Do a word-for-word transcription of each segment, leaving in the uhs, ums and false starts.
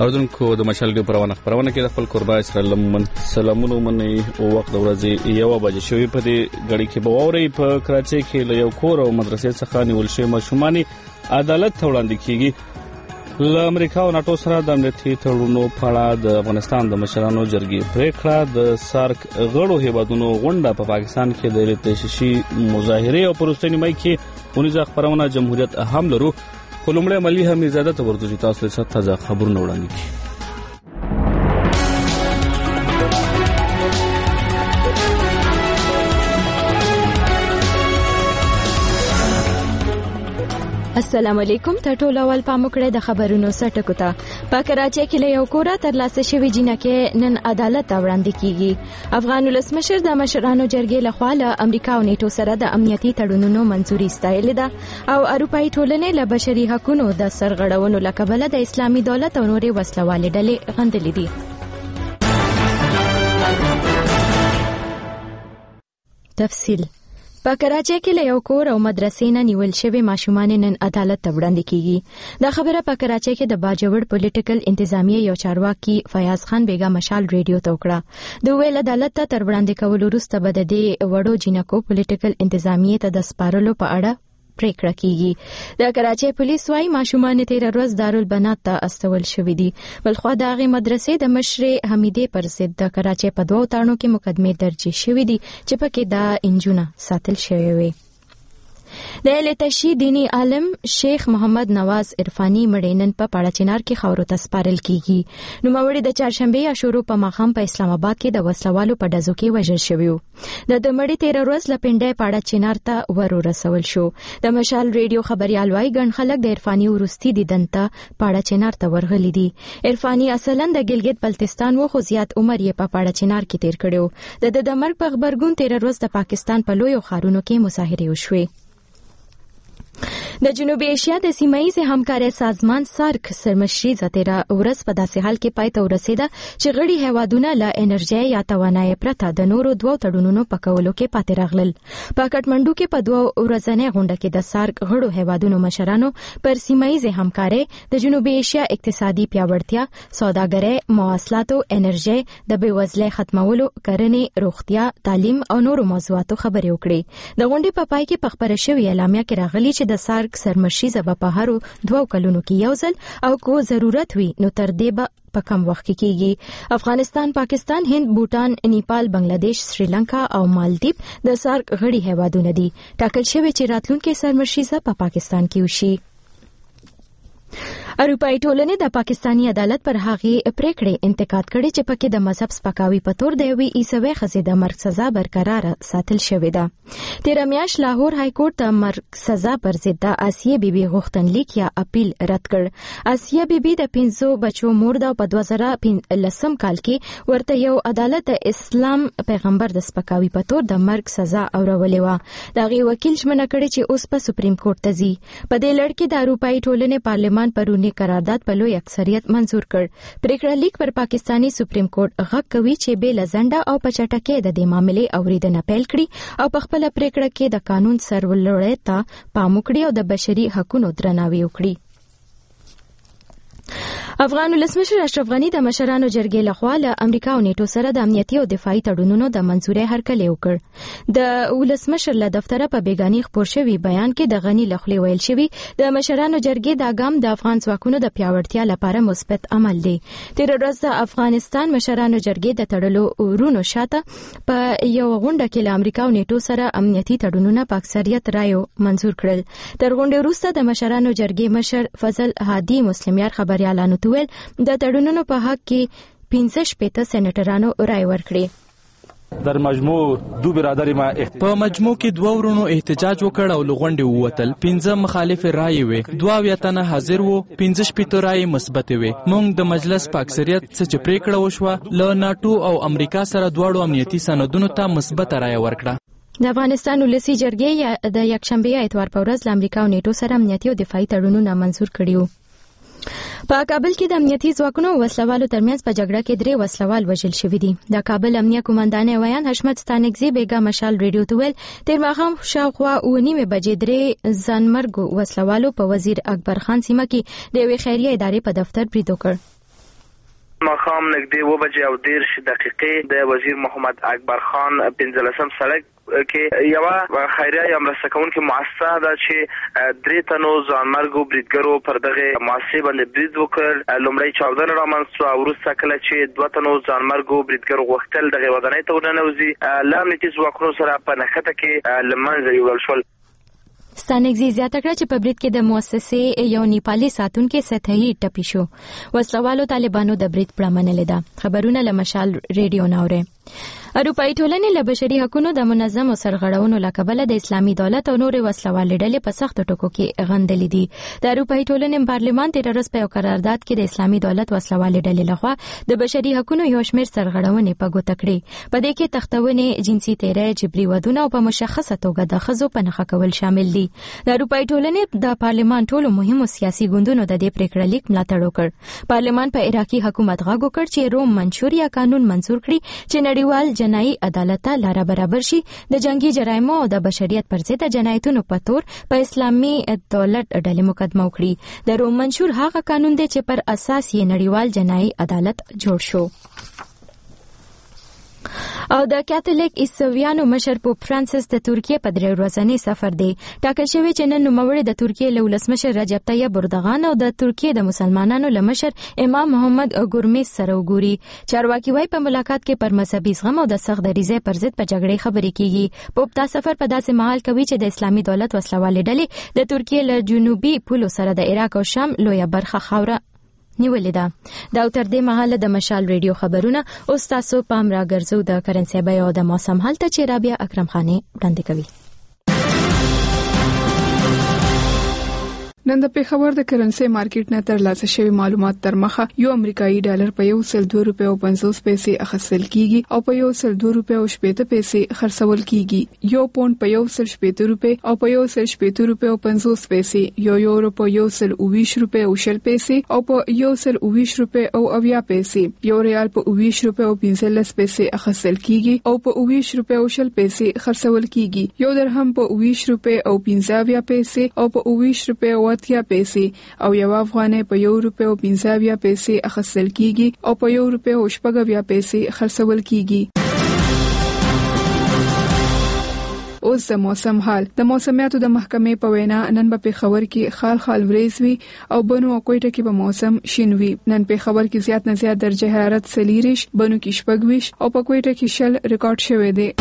اوردونکو د مشال ډیو پرونه خبرونه کې د خپل قربا اسرائیل من سلامونو منې او وخت د ورځې یو بجې شوی په دې غړي کې بووري په کراچۍ کې له یو کور او مدرسې څخه نیول شوی ماشومان عدالت ته وړاندې کیږي. له امریکا او ناتو سره د امنیتي تړونونو په اړه د افغانستان د مشرانو جرګې پریکړه د سارک غړو هیوادونو غونډه په پاکستان کې د ارتشي مظاهره او پروستنی مای کې ونیزه خبرونه جمهوریت اهم لرو. کولمړی ملي هم زیاده ته ورته تاسو له تازه خبرونه وړاندې کړي. السلام علیکم. ته ټول اول پام وکړئ د خبرونو سرټکو ته. په کراچۍ کې له یو کوره ترلاسه شوی جنکه نن عدالت ته وړاندې کیږي. افغان ولسمشر د مشرانو جرګې لخوا له امریکا او نیټو سره د امنیتي تړونونو منځوري ستایلې ده او اروپאי ټولنې له بشري حقوقو د سرغړونو لکبله د اسلامي دولت او نورې وسلوالې ډلې غندلې دي. تفصیل په کراچۍ کې له یو کور او مدرسې نه نیول شوی ماشومان نن عدالت ته وړاندې کیږي. دا خبره په کراچۍ کې د باجوړ پولیټیکل انتظامیه یو چارواکي فیاض خان بیگا مشال ریډیو ته وکړه. د ویل عدالت ته تر وړاندې کول وروسته به د دې وړو جنکو پولیټیکل انتظامیه ته د سپارلو په اړه پریکړه کیږي. د کراچۍ پولیس وايي ماشومان تیر ورځ دارالبنات ته استول شوې دي. بلخو د هغې مدرسې د مشرې حمیدې پر ضد د کراچۍ په دوو تړونو کې مقدمې درج شوې دي چې پکې د انجونه ساتل شوی وي. د التشی دینی عالم شیخ محمد نواز عرفانی مړینن په پاړه چنار کې خاورو ته سپارل کیږي. نو مړی د چهارشنبه یا شروع په ماخام په اسلام آباد کې د وسلوالو په ډزو کې وژل شوی و. د د مړی تیر ورځ لپنډه پاړه چنار ته ورو رسول شو. د مشال ریډیو خبريال وايي ګڼ خلک د عرفانی ورستی دیدنته پاړه چنار ته ورغلي دي. عرفانی اصلا د ګلګت بلتستان و خو زیات عمر یې په پاړه چنار کې تیر کړو. د د مرګ په خبرګون تیر ورځ د پاکستان په لویو ښارونو کې مظاهره وشوه. د جنوبي ایشیا د سیمایي همکارۍ سازمان سارک سرمشري زتیرا ورځ په داسې حال کې پای ته ورسېده چې غړي هیوادونه له انرژي یا توانایي پرته د نورو دوو تړونونو په کولو کې پاتې راغلل. په کټمنډو کې په دوه ورځنۍ غونډه کې د سارک غړو هیوادونو مشرانو پر سیمایي همکارۍ د جنوبي ایشیا اقتصادي پیاوړتیا، سوداګرۍ، مواصلاتو، انرژي، د بېوزلۍ ختمولو، کرنې، روغتیا، تعلیم او نورو موضوعاتو خبرې وکړې. د غونډې په پای کې په خبره شوې اعلامیه کې راغلي چې د سارک سرمشي زبا په هرو دوو کلونو کې یو ځل او کو ضرورت وي نو تر دې به په کم وخت کې کیږي. افغانستان، پاکستان، هند، بوتان، نیپال، بنگلاديش، سریلانکا او مالدیپ د سارک غړي هیوادونه دي. ټاکل شوی چې راتلونکي سرمشي زبا په پاکستان کې وشي. اروپאי ټولنې د پاکستانی عدالت پر هغې پریکړې انتقاد کړي چې پکې د مذهب سپکاوي په تور د یوې عیسوي ښځې د مرګ سزا برقرار ساتل شوې ده. تیر میاشت لاهور های کورټ د مرګ سزا پر ضد د آسیه بیبي غوښتنلیک یا اپیل رد کړ. آسیه بیبي د پنځو بچو مور ده او په دوه زره لسم کال کې ورته یو عدالت د اسلام پیغمبر د سپکاوي په تور د مرګ سزا اورولې و. د هغې وکیل ژمنه کړې چې اوس په سپریم کورټ ته ځي. په دې لړ کې د اروپאי ټولنې پارلمان پرونی قرارداد په لوی اکثریت منزور کړ. پریکړه لیک پر پاکستانی سپریم کورټ غږ کوي چې بې له ځنډه او په چټکۍ د دې معاملې اوریدنه پیل کړي او په خپل پریکړه کې د قانون سرولړۍ ته پام وکړي او د بشري حقوقو درناوی وکړي. افغان ولسمشر اشرف غنی د مشرانو جرګې لخوا له امریکا او نیټو سره د امنیتي او دفاعي تړونونو د منځورۍ هرکلی وکړ. د ولسمشر له دفتره په بیګاني خپور شوی بیان کې د غنی لخوا ویل شوی د مشرانو جرګې د ګام د افغان ځواکونو د پیاوړتیا لپاره مثبت عمل دی. تیر ورځ د افغانستان مشرانو جرګې د تړلو ورونو شاته په یو غونډه کې له امریکا او نیټو سره امنیتي تړونونه په اکثریت رایو منزور کړل. تر غونډې وروسته د مشرانو جرګې مشر فضل هادي مسلمیار خبريالانو ته ویل د تړونونو په حق کې پنځه شپېته سېنیټرانو رای ورکړي. در مجموع دو برادر ما په مجموع کې دوه ورونو احتجاج وکړ او لغونډې ووتل. پنځه مخالف رای وې، دوه ویتنه حاضر وو، پنځه شپېته رای مثبت وې. موږ د مجلس په اکثریت څخه پریکړه وشوه له ناتو او امریکا سره دواړو امنیتي سندونو ته مثبت رای ورکړه. د افغانستان ولسی جرګې د یکشنبه اتوار په ورځ له امریکا او نیټو سره امنیتي او دفاعي تړونونه منزور کړي وو. په کابل کې د امنیتي ځواکونو او وسلوالو ترمنځ په جګړه کې درې وسلوال وژل شوي دي. د کابل امنیه قومندان ویان حشمت ستانکزی بیگا مشال ریډیو ته ویل تیر ماښام شاوخوا اوه نیمې بجې درې ځانمرګو وسلوالو په وزیر اکبر خان سیمه کې د یوې خیریه ادارې په دفتر برید وکړ. ماخام نږدې و بجې او دېرش دقیقې د وزیر محمد اکبر خان پنځلسم سړک کې یو خیریه یا مرسته کوونکې مؤسسه ده چې درې تنو ځانمرګو بریدګرو پر دغه مؤسسې باندې برید وکړ. لومړی چاودنه رامنځته شوه او وروسته کله چې دوه تنو ځانمرګو بریدګرو غوښتل دغې ودانۍ ته ورننوځي له امنیتي ځواکونو سره په نښته کې له منځه یوړل شول. ستانکزي زیاته کړه چې په برید کې د مؤسسې یو نیپالي ساتونکي سطحي ټپي شو. وسلوالو طالبانو د برید پړه منلې ده. خبرونه له مشال ریډیو ناوره. اروپایي ټولنې له بشري حقوقو د منظم سرغړونو له کبله د اسلامي دولت او نورې وسلوالې ډلې په سخت ټکو کې غندلې دي. د اروپایي ټولنې پارلمان تیر ورځ په یو قرارداد کې د اسلامي دولت وسلوالې ډلې لخوا د بشري حقوقو یو شمېر سرغړونې په ګوته کړې. په دې کې تختونې، جنسي تیری، جبري ودونه او په مشخصه توګه د ښځو په نښه کول شامل دي. د اروپایي ټولنې د پارلمان ټولو مهمو سیاسي ګوندونو د دې پریکړه لیک ملاتړ وکړ. پارلمان په عراقي حکومت غږ وکړ چې روم منشور یا قانون منظور کړي چې نړیوال جنایي عدالت ته لار برابر شي د جنگي جرایمو او د بشریت پر ضد جنایتونو په تور په اسلامي دولت ډلې مقدمه وکړي. د روم منشور هغه قانون دی چې پر اساس یې نړیوال جنایي عدالت جوړ شو. او د کاتولیک عیسویانو مشر پوپ فرانسیس د ترکیه په درې ورځنی سفر دی. ټاکل شوی چې نن نوموړی د ترکیه له ولسمشر رجب طیب اردوغان او د ترکیه د مسلمانانو له مشر امام محمد ګورمیز سره وګوري. چارواکي وايي په ملاقات کې پر مذهبي زغم او د سخت دریځۍ پر ضد په جګړې خبرې کیږي. پوپ دا سفر په داسې مهال کوي چې د اسلامي دولت وسلوالې ډلې د ترکیه له جنوبي پولو سره د عراق او شام لویه برخه خاوره نیولې ده. دا تر دې مهاله د مشال ریډیو خبرونه اوس تاسو پام راګرځو د کرنسي بیه او د موسم حالت چې رابعه اکرم خاني وړاندې کوي. نن د پیښور د کرنسي مارکیټ نه ترلاسه شوی معلومات تر مخه یو امریکایي ډالر په یو سل دوه روپیا او پنځوس پیسې اخیستل کیږي او په یو سل دوه روپیا او شپږ پیسې خرڅول کیږي. یو پوند په یو سل شپږ روپیا او په یو سل شپږ روپیا او پنځوس پیسې، یو یورو په یو سل اوویش روپیا او شل پیسې او په یو سل اوویش روپیا او اویا پیسې، یو ریال په اوویش روپیا او پنځلس پیسې اخیستل کیږي او په اوویش روپیا او شل پیسې خرڅول کیږي. یو درهم په اوویش روپیا او پنځه پیسې او په اوویش روپیا اتیا پیسې او یو افغانۍ په یو روپیا او پنځه پیسې اخیستل کیږي او په یو روپیا او شپږ پیسې خرڅول کیږي. اوس د موسم حال. د موسمیاتو د محکمې په وینا نن په پیښور کې خال خال وریځ وي او بنو او کوټه کې به موسم شین وي. نن پیښور کې زیات نه زیات درجه حرارت سلیریش، بنو کې شپږ ویش او په کوټه کې شل ریکارډ شوی دی.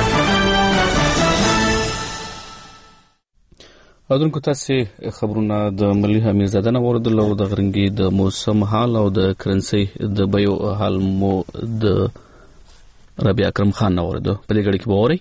اذن کو تاسو خبرونه د ملي امیرزاده نه وردل او د غرنګي د موسم حال او د کرنسي د بيو حال مو د ربيع اکرم خان نه ورده په دې غړي کې بوري.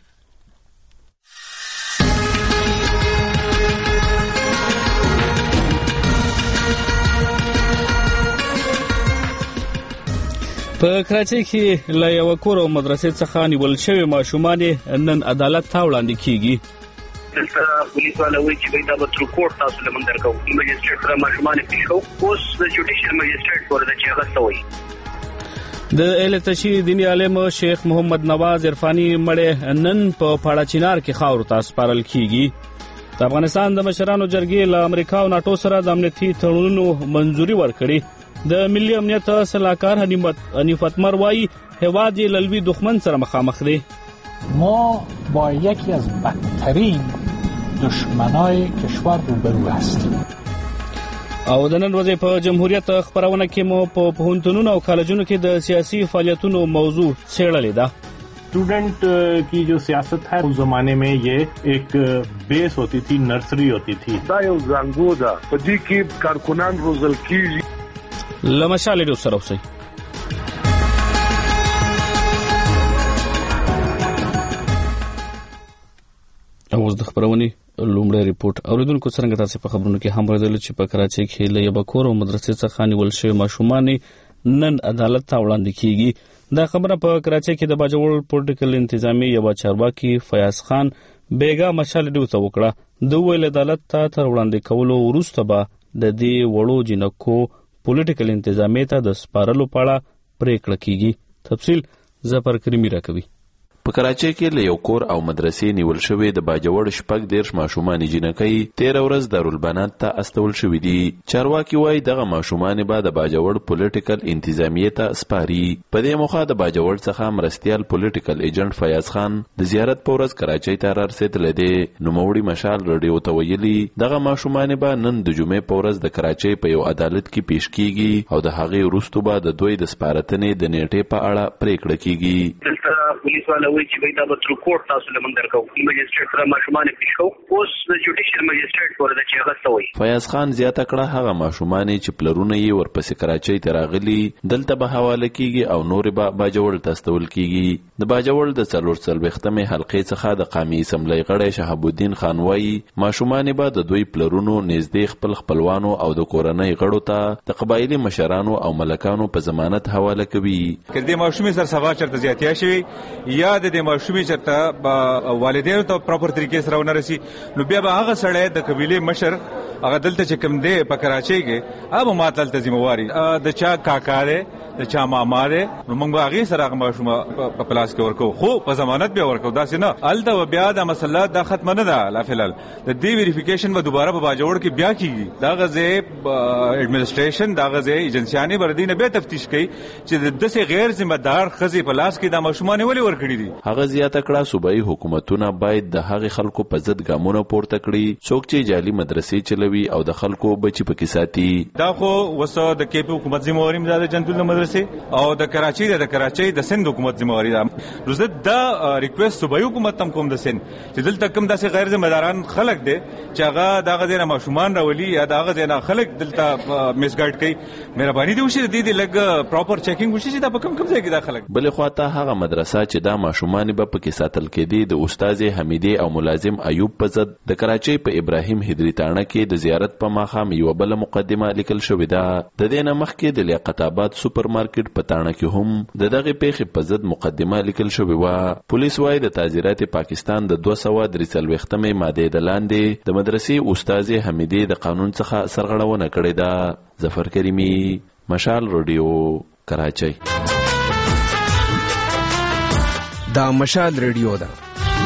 په کراچۍ کې له یو کور او مدرسې څخه نیول شوی ماشومان نن عدالت ته وړاندې کیږي. پولیس والا وایي چې دا به تر کوټ تاسو له منځ درکو. مجسټریټ سره ماشومان پیښو اوس د جوډیشل مجسټریټ ورته چې هغه سوي. د التشی دینی عالم شیخ محمد نواز عرفانی مړ نن په پاړه چینار کې خاور تاسو پارل کیږي. د افغانستان د مشرانو جرګې له امریکا او ناتو سره د امنیتي تړونونو منځوري ورکړي. د ملي امنیت صلاحکار حنیف اتمر وايي هواد یې لوی دښمن سره مخامخ دی. ما با یکی از بدترین دشمنای کشور روبرو هستیم. او د نن ورځې په جمهوریت خبرونه کې مو په پوهنتونونو او کالجونو کې د سیاسي فعالیتونو موضوع څېړلې ده. स्टूडेंट की जो सियासत है उस जमाने में ये एक बेस होती थी, नर्सरी होती थी. دا یو زنګو ده په دې کې کارکونان روزل کیږي. لمشاله د سره اوسئ. اوس د خبرونې لومړی ریپورت اوریدونکو څنګه تاسو په خبرونو کې هم ورته چې په کراچۍ کې له یو کور او مدرسې څخه نیول شوی ماشومان نن عدالت ته وړاندې کیږي. دا خبره په کراچۍ کې د باجوړ پولیټیکل انتظامی یو چارواکي فیاض خان بیګا مشال ډیو ته وکړه. د ویل عدالت ته تر وړاندې کولو وروسته به د دې وړو جنکو پولیټیکل انتظامی ته د سپارلو په اړه پریکړه کیږي. تفصیل ظفر کریمی راکوي. په کراچۍ کې له یو کور او مدرسې نیول شوې د باجوړ شپږ دیرش ماشومان جنکۍ تیر ورځ دارالبنات ته استول شوې دي. چارواکي وایي دغه ماشومان به د باجوړ پولیټیکل انتظامیې ته سپاري. په دې موخه د باجوړ څخه مرستیال پولیټیکل ایجنټ فیاض خان د زیارت په ورځ کراچۍ ته رارسېدلی دی. نوموړي مشال رادیو ته ویلي دغه ماشومان به نن د جمعې په ورځ د کراچۍ په یو عدالت کې پیش کیږي او د هغې وروسته به د دوی د سپارتنې د نیټې په اړه پریکړه کیږي. پولیس والا وایي چې دا به تر کوټ تاسو له موږ درکو مجسټریټ سره ماشومان پیش کوو. اوس د جوډیشل مجسټریټ پورې د چې هغه څه وایي. فیاض خان زیاته کړه هغه ماشومان چې پلرونه یې ورپسې کراچۍ ته راغلي دلته به حواله کیږي او نور به باجوړ ته استول کیږي. د باجوړ د څلور څلوېښتمې حلقې څخه د قامي اسمبلۍ غړی شهاب الدین خان وایي ماشومان به د دوی پلرونو نږدې خپل خپلوانو او د کورنۍ غړو ته د قبایلي مشرانو او ملکانو په ضمانت حواله کوي. که د ماشومې سره سبا چرته زیاتیا شوي یا د دې ماشومې چرته والدینو ته پراپر طریقې سره ونه رسي نو بیا به هغه سړی د قبیلې مشر هغه دلته چې کوم دی په کراچۍ کې هغه ما ته دلته ذمواري د چا کاکا دی د چا ماما دی نو موږ به هغې سره هغه ماشومه په پلاس کې ورکو خو په ضمانت بیا ورکو. داسې نه هلته بیا دا مسله دا ختمه نه ده. لا فلحال د دې ویریفیکیشن به دوباره په باجوړ کې بیا کیږي. دغه ځای ایډمنسټریشن دغه ځای ایجنسیانې به د دې نه بیا تفتیش کوي چې د داسې غیر ذمه دار ښځې په لاس کې دا ماشومان ولې ورکړي دي. هغه زیاته کړه صوبایي حکومتونه باید د هغې خلکو په ضد ګامونه پورته کړي څوک چې جعلي مدرسې چلوي او د خلکو بچي پکې ساتي. دا خو اوس د کې پی حکومت ذمواري ده د جنتول مدرسې او د کراچۍ د کراچۍ د سند حکومت ذمواري ده. نو زه دا ریکوست صوبایي حکومت هم کوم د سند چې دلته کوم داسې غیر ذمه داران خلک دي چې هغه دغه ځای نه ماشومان راولي یا دغه ځای نه خلک دلته مسګایډ کوي مهرباني دې وشي د دې لږ پراپر چیکینګ وشي چې دا په کوم کوم ځای کې دا خلک. بلې خواته هغه مدرسه چې دا ماشومان به پکې ساتل کېدي د استاد حمیدې او ملازم ایوب په ضد د کراچۍ په ابراهیم هدري تاڼه کې د زیارت په ماښام یوه بله مقدمه لیکل شوې ده. د دې نه مخکې د لیاقت آباد سوپر مارکیټ په تاڼه کې هم د دغې پیښې په ضد مقدمه لیکل شوې وه. پولیس وایي د تعزیرات پاکستان د دوه سوه درې څلوېښتمې مادې د لاندې د مدرسې استاد حمیدې د قانون څخه سرغړونه کړې ده. ظفر کریمي، مشال رادیو، کراچۍ. دا مشال رادیو ده.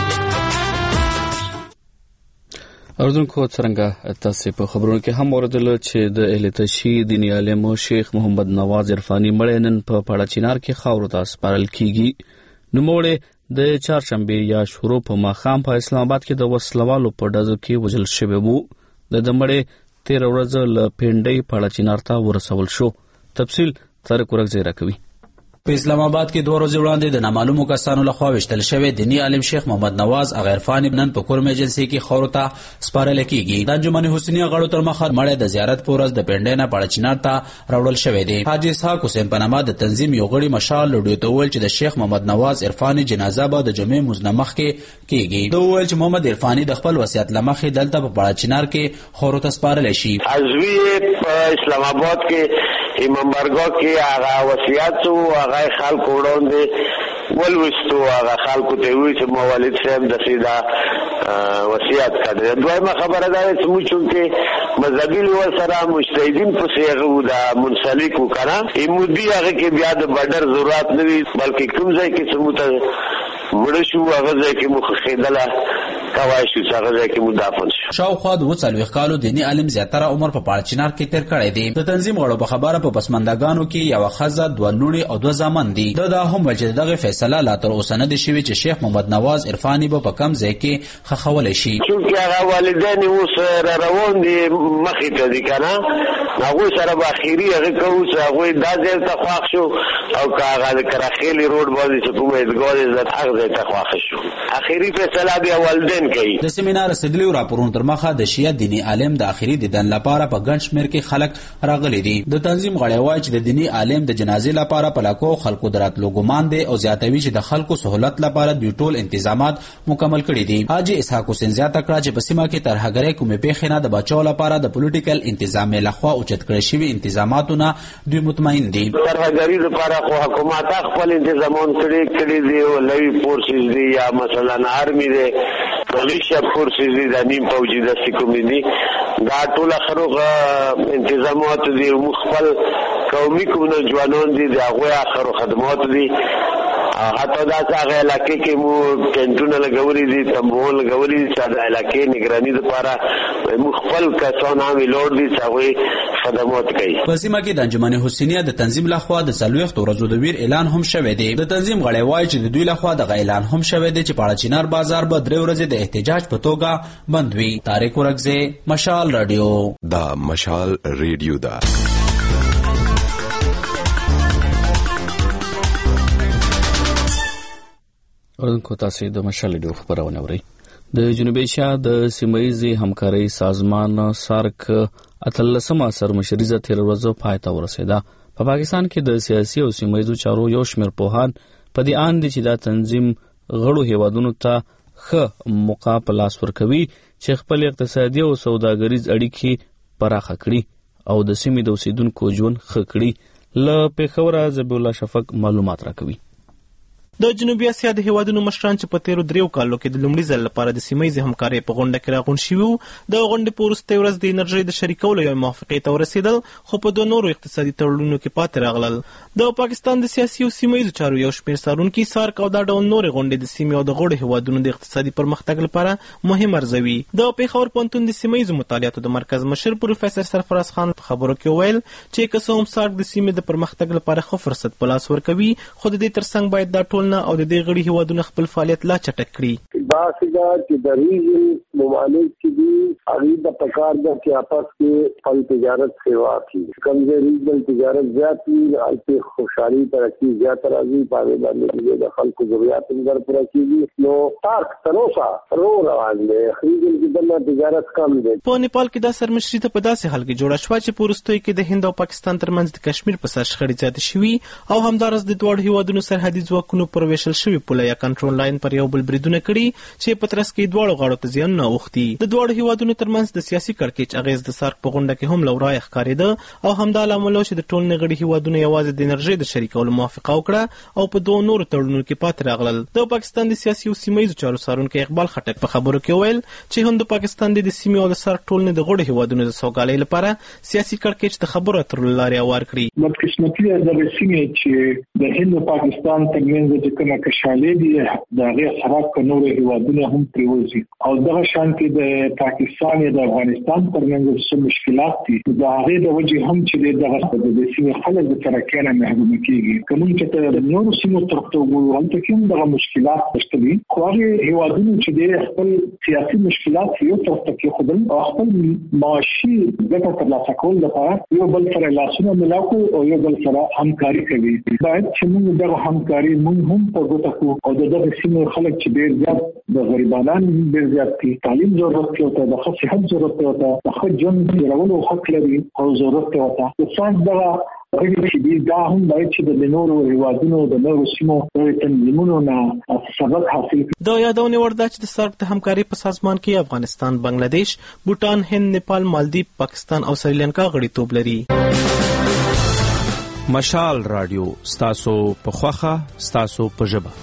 اردوونکو څرنګه تاسو په خبرونو کې هم اوریدل چې د اهل تشیع دیني عالم شیخ محمد نواز عرفاني مړی نن په پاړه چینار کې خاورو ته سپارل کیږي. نوموړی د چهارشنبې یا شروع په ماښام په اسلام آباد کې د وسلوالو په ډزو کې وژل شوی وو. د د مړی تیر ورځ له پنډۍ پاړه چینار ته ورسول شو. تفصیل طارق ورکزی راکوي. په اسلام آباد کې دوه ورځې وړاندې د نامعلومو کسانو لخوا وشتل شوی دینی عالم شیخ محمد نواز عرفاني نن په کورم ایجنسی کې خاورو ته سپارل کیږي. د انجمن حسینیه غړو تر مخه مړی د زیارت په ورځ د پنډۍ نه پاړه چینار ته راوړل شوی دی. حاجی اسحاق حسین په نامه د تنظیم یو غړي مشال لوډیو ته ویل چې د شیخ محمد نواز عرفاني جنازه به د جمعې مزنمخ کې کیږي. دوی ویل چې محمد عرفاني د خپل وصیت لمخې دلته په پاړه چینار کې خاورو ته سپارل شي. ازوی په اسلام آباد کې امام برګو کې هغه وصیت او هغه خلکو وړاندې ولوستو هغه خلکو ته وی چې مولوی صاحب د سیدا وصیت کړی. دویمه خبره ده چې موږ چې مذهبي لور سره مجتهدین په سیغه د منسلک وکړه ایمودي هغه کې بیا د بډر ضرورت نه وي بلکې کوم ځای کې سموته مړ شو هغه ځای کې مخ خېدله کوای شو هغه ځای کې مدافن شو. شاوخوا د څلوېښت کالو دیني عالم زیاتره عمر په پاړه چینار کې تیر کړی دی. د تنظیم غړو په خبره په پسماندګانو کې یو ښځه دوه لوڼې او دوه زامن دي. دا د هم چې دغه فیصله لا تر اوسه نه دی شوې چې شیخ محمد نواز عرفاني به په کم ځای کې خښولی شي. چونکې هغه والدین اوس را روان دي مخې ته دي که نه هغوی سره به اخري هغه کوو چې هغوی دا ځای ته خوښ شو او که هغه د کراخېلي روډ باندې چې کوم عیدګاه دی زه هغه ځای ته خوښ شو. اخري فیصله بیا والدین کوي. د سیمینار رسېدلي راپورونو تر مخه د شیعه دیني عالم د اخري دیدن لپاره په ګڼ شمېر کې خلک راغلي دي. د تنظیم غړی وایي چې د دیني عالم د جنازې لپاره په لاکو خلکو د راتلو ګمان دی او زیاتوي چې د خلکو سهولت لپاره دوی ټول انتظامات مکمل کړي دي. حاجي اسحاق حسین زیاته کړه چې په سیمه کې ترهګرۍ کومې پیښې نه د بچاو لپاره د پولیټیکل انتظامیې لخوا اوچت کړی شوي انتظاماتونه دوی مطمئن دي. ترهګرۍ لپاره خو حکومت خپل انتظامات کړي کړي دي او لوی فورسز دي یا مثلا آرمي دي ملیشیا فورسز دي د نیم فوجي دستې کومې دي دا ټول اخرو انتظامات دي مخفل قومي کوم ځوانان دي د هغوی اخرو خدمات دي حتی دا هغه علاقې کې مو ټینټونه لګولي دي، تمبو لګولي دي چې د علاقې نگراني لپاره موږ خپل کسان هم لوړ دي چې هغوی خدمات کوي. په سیمه کې د انجمن حسینیه د تنظیم لخوا د څلوېښتو ورځو د ویر اعلان هم شوی دی. د تنظیم غړي وایي چې د دوی لخوا دغه اعلان هم شوی دی چې پاړه چینار بازار به درې ورځې د احتجاج په توګه بند وي. طارق ورکزی، مشال رادیو. دا مشال ریډیو ده. اردوونکو تاسو د مشال ریډیو خبرونه اورئ. د جنوبي ایشیا د سیمه‌ییزې همکارۍ سازمان سارک اتلسمه سرمشریزه تیر ورځ پای ته ورسېده. په پاکستان کې د سیاسي او سیمه‌ییزو چارو یو شمېر پوهان په دې اند دي چې دا تنظیم غړو هیوادونو ته ښه موقع په لاس ورکوي چې خپل اقتصادي او سوداګریز اړیکې پراخه کړي او د سیمې د اوسیدونکو ژوند ښه کړي. له پېښوره ذبیح الله شفق معلومات راکوي. د جنوبي اسیا د هیوادونو مشران چې په تیرو دریو کالو کې د لومړي ځل لپاره د سیمه‌ییزې همکارۍ په غونډه کې راغونډ شوي وو، د غونډې په وروستۍ ورځ د انرژۍ د شریکولو یوې موافقې ته ورسېدل، خو په دوه نورو اقتصادي تړونونو کې پاتې راغلل. د پاکستان د سیاسي او سیمه‌ییزو چارو یو شمېر څارونکي سارک او دا ډول نورې غونډې د سیمې او د غړو هیوادونو د اقتصادي پرمختګ لپاره مهم ارزوي. د پېښور پوهنتون د سیمه‌ییزو مطالعاتو د مرکز مشر پروفیسور سرفراز خان په خبرو کې وویل چې که څه هم سارک د سیمې د پرمختګ لپاره ښه فرصت په لاس ورکوي، خو د دې ترڅنګ باید دا ټول نه او د دې غړي هیوادونه خپل فعالیت لا چټک کړي. باسي دا چې د ریجن ممالک چې دي هغوی د پکار ده چې آپس کې خپل تجارت سیوا کړي. کوم ځای ریجنل تجارت زیات وي هلته خوشحالي ترقي زیات راځي، په هغې باندې د خلکو ضرورت هم در پوره کېږي. نو سارک تر اوسه رو روان دی، ریجن کې دلته تجارت کم دی. په نیپال کې دا سرمشري ته په داسې حال کې جوړه شوه چې په وروستیو کې د هند او پاکستان ترمنځ د کشمیر په سر شخړې زیاتې شوي او همداراز د دواړو هیوادونو سرحدي ځواکونو پر ویشل شوي پوله یا کنټرول لاین پر یو بل بریدونه کړي چې په ترڅ کې دواړو غاړو ته زیانونه اوښتي. د دواړو هیوادونو ترمنځ د سیاسي کړکېچ اغېز د سارک په غونډه کې هم له ورایه ښکارېده او همدا لامل و چې د ټول غړي هیوادونو یوازې د انرژۍ د شریکولو موافقه وکړه او په دوه نورو تړونونو کې پاتې راغلل. د پاکستان د سیاسي او سیمه‌ییزو چارو څارونکی اقبال خټک په خبرو کې وویل چې هم د پاکستان د سیمې او د سارک ټول د غړو هیوادونو د سوکالۍ لپاره سیاسي کړکېچ د خبرو اترو له لارې هوار کړي. بدقسمتي د سیمې چې د هند او پاکستان ترمنځ چې کومه کشالې دي د هغې اثرات په نورو هیوادونو هم پرېوځي او دغه شان کې د پاکستان یا د افغانستان ترمنځ څه مشکلات دي د هغې د وجې هم چې دغه د سیمې خلک د ترقۍ نه محرومه کېږي. که موږ چې د نورو سیمو طرف ته وګورو هلته کې هم دغه مشکلات شته دي، خو هغې هیوادونو چې د خپل سیاسي مشکلات یو طرف ته کېښودل او خپل معاشي ګټه ترلاسه کولو لپاره یو بل سره لاسونه ملاو کړو او یو بل سره همکاري کوي. باید چې موږ دغه همکاري موږ هم په ګوته کړو او د دغه سیمو خلک چې ډېر زیات د غریبانان ډېر زیات دي، تعلیم ضرورت دی ورته، د ښه صحت ضرورت دی ورته، د ښه ژوند تېرولو حق لري او ضرورت دی ورته. د ساینس دغه غړي چې دي دا هم باید چې د نورو هیوادونو د نورو سیمو د تنظیمونو نه سبق حاصل کړي. د یادونې وړ ده چې د سارک د همکارۍ په سازمان کې افغانستان، بنگلادیش، بوټان، هند، نیپال، مالدیپ، پاکستان او سریلانکا غړیتوب لري. مشال رادیو ستاسو په خوخه ستاسو په ژبه.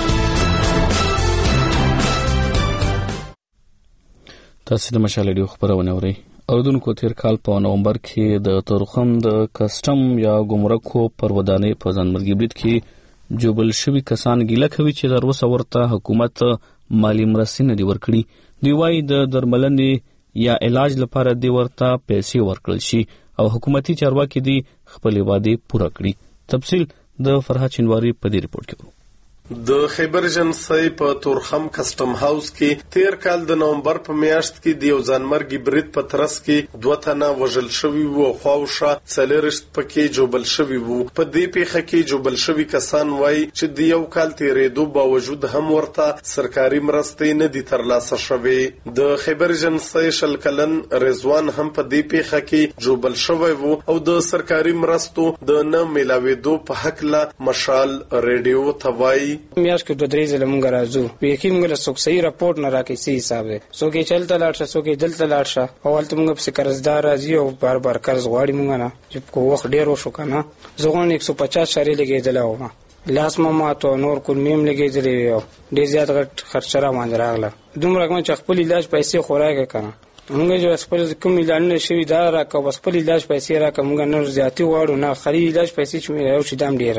تاسو د مشال رادیو خبرونه اورئ. اردوونکو تیر کال په نومبر کې د تورخم د کسټم یا ګمرکو پر ودانۍ په ځانمرګي برید کې جوبل شوي کسان ګیله کوي چې تر اوسه ورته حکومت مالی مرستې نه دي ورکړي. دوی وایي د درملنې یا علاج لپاره دې ورته پیسې ورکړل شي او حکومتي چارواکي دې خپلې وعدې پوره کړي. تفصیل د فرحت شینواری په دې ریپورت کې ورو. د خیبر ایجنسۍ په تورخم کسټم هاوس کې تیر کال د نومبر په میاشت کې د یو ځانمرګي برید په ترڅ کې دوه تنه وژل شوي وو او خواوشا څلېرشت پکې جوبل شوي وو. په دې پیښه کې جوبل شوي کسان وایي چې د یو کال تیرېدو باوجود هم ورته سرکاري مرستې نه دي ترلاسه شوې. د خیبر ایجنسۍ شل کلن رضوان هم په دې پیښه کې جوبل شوی وو او د سرکاري مرستو د نه میلاوېدو په هکله مشال ریډیو ته وایي میاش کې دوه درې ځله مونږ راځو یقین مونږ له څوک صحیح راپورټ نه راکړي سي حساب دی څوک یې چلته لاړ شه څوک یې دلته لاړ شه او هلته مونږ پسې قرضدار راځي او بار بار قرض غواړي مونږ نه چې کو وخت ډېر وشو که نه زه غواړم یک سو پچاس شارې لګېدلی وم لاس مه ماتو نور کلمې هم لګېدلې وې او ډېر زیات غټ خرچه راباندې راغله دومره کوم چې خپل علاج پیسې خو راکړه که نه مونږ چې خپل کوم علاجونه شوي دا راکړه بس خپل علاج پیسې راکړه مونږ نه زیاتې غواړو نه خري علاج پیسې چې مې یو شي دا هم ډېره ده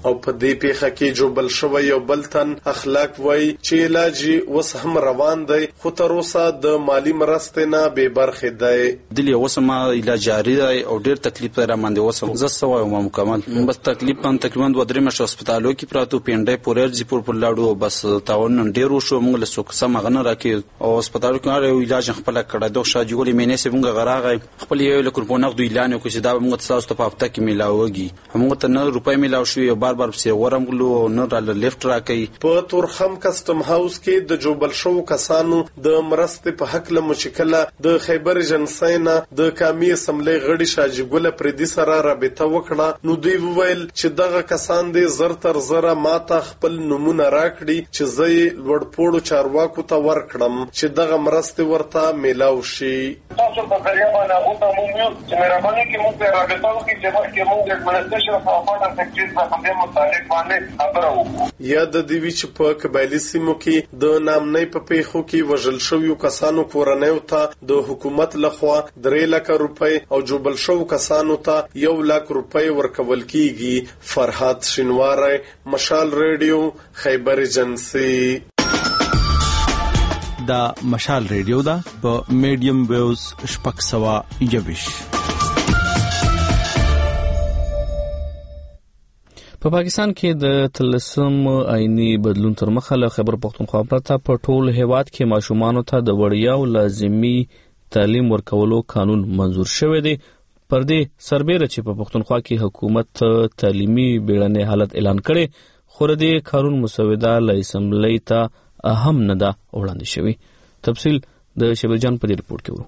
او په دې پیښه کې جو بل شوی یو بل تن اخلاق وای چې علاج وس هم روان دی خو تر اوسه د مالی مرستې نه بې برخې دی. دلی اوسه ما علاج جاری دی او ډیر تکلیف را باندې اوسه زه سوای ما مکمل بس تکلیف هم تقریبا دوه درې مشه هسپتالو کې پراتو پینډای پورېرځي پور پر لاړو بس تاون ډیر وشو موږ له څوک سم غنه راکې او هسپتالو کې راو علاج خپل کړه دوه شاجي ګولې مینې سه موږ غراغه خپل یو لکه په نقد اعلان وکړ چې دا موږ تاسو ته په هفته کې ملاوږي موږ ته نه روپۍ ملاو شو یو بار بار پسې ورمغلو نه را لیفت راکې. په تورخم کسٹم هاوس کې د جوبل شو کسانو د مرستې په حق له مشکله د خیبر جنسینا د کامی اسمبلی غړي شاجي ګول پردي سره رابطه وکړه نو دوی وویل چې دغه کسان دې زر تر زره ماته خپل نمونه راکړي چې زه لوړ پوړو چارواکو ته ورکړم چې دغه مرستې ورته میلاو شي. تاسو په ځای باندې او ته مونږ چې مهرباني کې مونږ ته رابطه وکړي چې چې مونږ د ایڈمنسټریشن په اړه د سیکریټ په باندې متعلق باندې خبره وکړو. یا د دې چې په قبایلی سیمو کې د نامنۍ په پیښو کې وژل شویو کسانو کورنۍ ته د حکومت لخوا درې لک روپۍ او جوبل شو کسانو ته یو لک روپۍ ورکول کیږي. فرحات شینواری، مشال ریډیو، خیبر جنسی. دا مشال ریډیو دا په میډیم ویوز شپږ سوه یوویشت. په پاکستان کې د تلسم آئینی بدلون تر مخه له خیبر پختونخوا پرته په ټول هیواد کې ماشومانو ته د وړیا او لازمي تعلیم ورکولو قانون منزور شوی دی. پر دې سربېره چې په پختونخوا کې حکومت تعلیمي بیړنۍ حالت اعلان کړي خو د دې قانون مسوده له اسمبلی ته اهم نه ده وړاندې شوی. تفصیل د شبیر جان په دې رپورت کې ورو.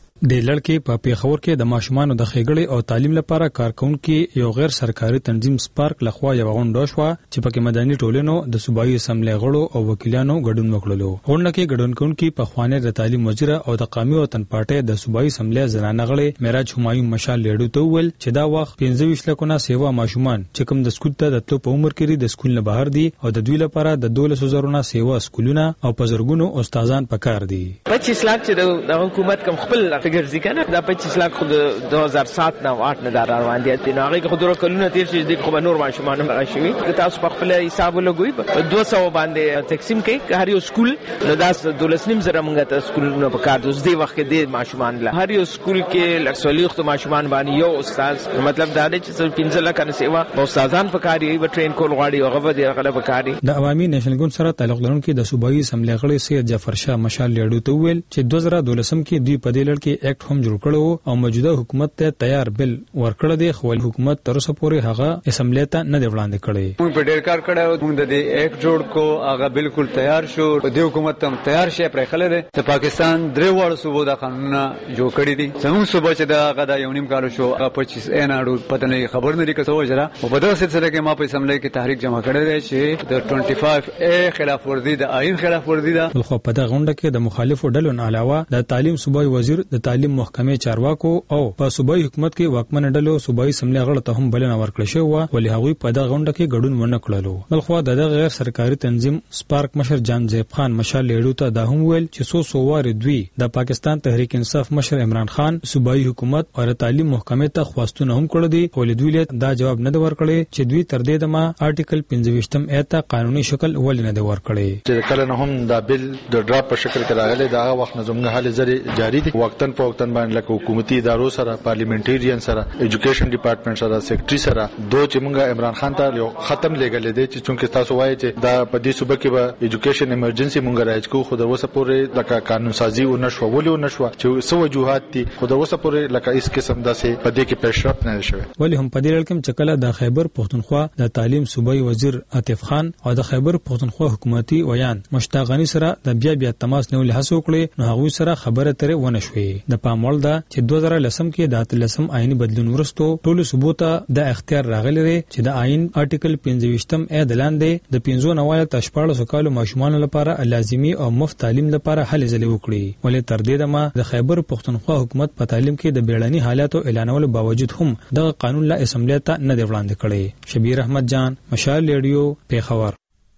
د لړکې په پیښور کې د ماشومانو د ښېګړې او تعلیم لپاره کارکونکو یو غیر سرکاري تنظیم سپارک لخوا یو غونډه شو چې پکې مدني ټولنو د صوبایي اسمبلی غړو او وکیلانو ګډون وکړلو. غونډه کې ګډون کوونکي په خوانې د تعلیم وزیر او د قومي وطن پارټي د صوبایي اسمبلی زنانه غړي معراج همایون مشال لیډو ته ویل چې دا وخت پنځه ویشت لکونه سیوا ماشومان چې کوم د سکول ته د تلو په عمر کې د سکول نه بهر دي او د دوی لپاره د دولس زرونه سیوا سکولونه او په زرګونو استادان پکار دي. پچیس لک چې د حکومت کوم خپل فګر ځکه دا پچیس لک خو د دوه هزار سات نه آټ نه دار روان دي نو هغه خو درو کلونه تیر شي د خو نور ماشومان راشي تاسو په خپل حساب ولګوي په دوه سوه باندې تقسیم کوي هر یو سکول نو داس دولسنیم زره مونږ ته سکول نه پکار دوس دی وخت کې د ماشومان له هر یو سکول کې لک سلیخت ماشومان باندې یو استاد مطلب دا دی چې پنځه لک نه سیوا او استادان پکاري و ټرین کول غواړي هغه به هغه پکاري. د عوامي نېشنل ګوند سره تعلق لرونکي د صوبایي اسمبلی غړي سید جعفر شاه مشال لیډو ته ویل چې دوه زره دولسم کې دوی په دې لړ کې اکټ هم جوړ کړو او موجوده حکومت ته تیار بل ورکړه دی خو حکومت تر اوسه پورې هغه اسمبلی ته نه دی وړاندې کړی. موږ په ډېر کار کړو موږ د دې اکټ جوړ کو هغه بالکل تیار شو د حکومت ته تیار شي پرې خلک دي د پاکستان درې وړ صوبو د قانونونه جوړ کړی دي څنګه صوبه چې دا هغه د یو نیم کال شو پچیس ایناړو پته نه خبر نه لري کڅو وجره او په دغه سلسله کې ما په اسمبلی کې تحریک جمع کړی دی چې د پنځه ای خلاف ورزي د آئین خلاف ورزي ده. خو په دغه غونډه کې د مخالفو ډلو نه علاوه د تعلیم صوبایي وزیر د تعلیم محکمې چارواکو او په صوبایي حکومت کې واکمن ډلو صوبایي اسمبلی غړو ته هم بلنه ورکړه شو ولې هغوی په دغه غونډه کې ګډون ونه کړلو. بلخو د دغه غیر سرکاري تنظیم سپارک مشر جان زیب خان مشال لیډو ته دا هم ویل چې سو سووار دوی د پاکستان تحریک انصاف مشر عمران خان صوبایي حکومت او تعلیم محکمې ته خواستونه هم کړی دي ولې دوی له دا جواب نه ورکړي چې دوی تر دې دمه آرټیکل پنځه ویشتم ایته قانوني شکل ولې نه دی ورکړي. چې کله نه هم دا بل د ډراپ په شکل کې راغلی دا وخت نه زموږ حل زری جاری دي وختن په وختن باندې لکه حکومتي ادارو سره پارلیمنټریان سره ایجوکیشن ډپارټمنټ سره سیکریټري سره دوه چې موږ عمران خان ته یو ختم لګل دي چې څنګه تاسو وایي چې دا په دې صوبه کې به ایجوکیشن ایمرجنسي موږ راځو خو د وسه پورې لکه قانون سازي او نشو ولو نشو چې سو وجوهات دي خو د وسه پورې لکه اس قسم داسې په دې کې پیشرفت نه شوی. ولی هم په دې لړ کې چې کله د خیبر پختونخوا د تعلیم صوبایي وزیر عاطف خان او د خیبر پختونخوا حکومتي ویان مشتاق غنی سره د بیا بیا تماس نیول هڅه وکړي نو هغه سره خبره ترې ونه شوې. د پاموړ دا چې دوه زره لسم کې د اتلسم آئینی بدلون ورستو ټول ثبوت د اختیار راغلی دی چې د آئین آرټیکل پنځه ویشتم ا د لاندې د پنځو نوایل تشپاړو سکالو ماشومان لپاره لازمي او مفت تعلیم لپاره هلې ځلې وکړي ولې تر دې دمه د خیبر پختونخوا حکومت په تعلیم کې د بیړني حالاتو اعلانولو باوجود هم د قانون لا اسمبلی ته نه دی وړاندې کړی. شبیر احمد جان مشال ریډیو پیښور.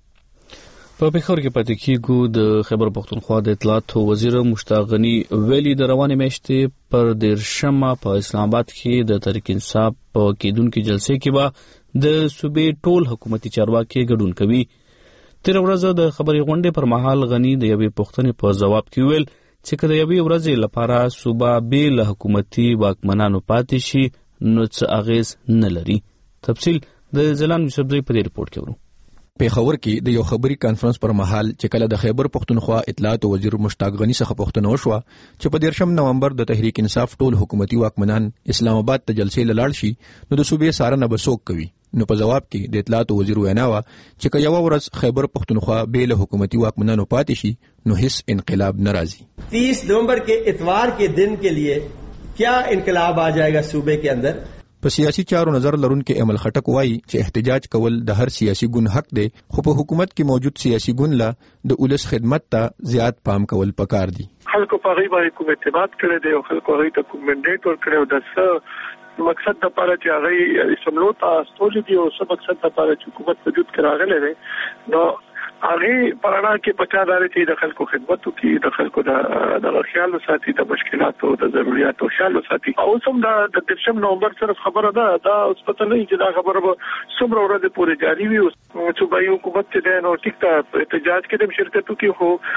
په پیښور کې پاتې کیږو د خیبر پختونخوا د اطلاعاتو وزیر مشتاق غنی ویلي د روانې میاشتې پر دیرشمه په اسلام آباد کې د تحریک انصاف په کېدونکو جلسې کې به د صوبې ټول حکومتي چارواکي ګډون کوي. تیر ورځ د خبري غونډې پر مهال غني د یوې پوښتنې په جواب کې ویل چې که د یوې ورځې لپاره صوبه بې له حکومتي واکمنانو پاتې شي نو څه اغیز نه لري. تفصیل د ځلان یوسفزۍ په دې رپورټ کې ورو. پیښور کې د یو خبري کانفرنس پر مهال چې کله د خیبر پختونخوا اطلاعات وزیر مشتاق غنی څخه پوښتنه وشوه چې په دیرشم نومبر د تحریک انصاف ټول حکومتي واکمنان اسلام آباد ته جلسې لاړ شي نو د صوبې څارنه به څوک کوي. نو په جواب کې د اطلاعات وزیر وینا وا چې که یو ورځ خیبر پختونخوا بې له حکومتي واکمنانو پاتې شي نو هیڅ انقلاب ناراضي. تیس نومبر کے اتوار کے دن کے لیے کیا انقلاب آ جائے گا صوبے کے اندر؟ په سیاسي چارو نظر لرونکي عمل خټک وایي چې احتجاج کول د هر سیاسي ګوند حق دی خو په حکومت کې موجود سیاسي ګوند لا د ولس خدمت ته زیات پام کول پکار دي. خلکو په غیبه کوم اعتماد کړی دی او خلکو هغه ته کوم منډیټ ورکړی د څه مقصد د پاره چې هغه سملو ته استول دي او څه مقصد د پاره چې حکومت وجود کراغله دی نو هغه پرانا کې پچاداري چې د خلکو خدمت کوي د خلکو د خیال ساتي د مشکلاتو د ضرورتو خیال ساتي او سم د دیرشم نومبر صرف خبره ده دا اوس پته نه چې دا خبره به څومره ورځې پورې جاری وي. صوبایي حکومت چې دی نو ټیک ته احتجاج کې د شرکتو کې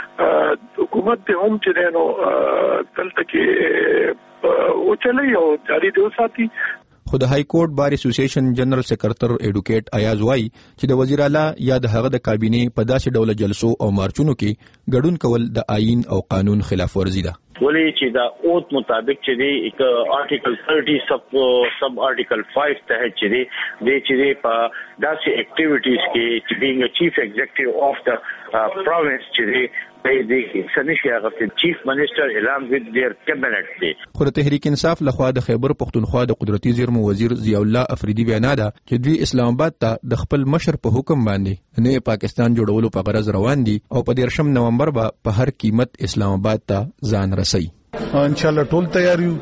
خو حکومت ته هم چې دی نو دلته کې او چلي او جاری دی ساتي. خو د های کورټ بار اسوسییشن جنرال سیکرټر ایډوکیټ ایاز وای چې د وزیر اعلی یا د هغه د کابینې په داسې ډول جلسو او مارچونو کې ګډون کول د آئین او قانون خلاف ورزي ده. ولی چې دا اوت مطابق چې دی یک آرټیکل تیس سب سب آرټیکل پنځه تحت چې دی د چې دی په داسې اکټیویټیز کې چې بینګ چیف ایگزیکټیو اف د پروینس چې دی د سنشي هغه چیف منسٹر اعلان وذ دیر کابینټ دی. خو د تحریک انصاف لخوا د خیبر پختونخوا د قدرتي زیرمو وزیر ضیاء الله افریدي بیان ده چې دوی اسلام آباد ته د خپل مشر په حکم باندې نه پاکستان جوړولو په غرض روان دي او په دیرشم نومبر به په هر قیمت اسلام آباد ته ځان رسي. ان شاء الله ټول تیار یو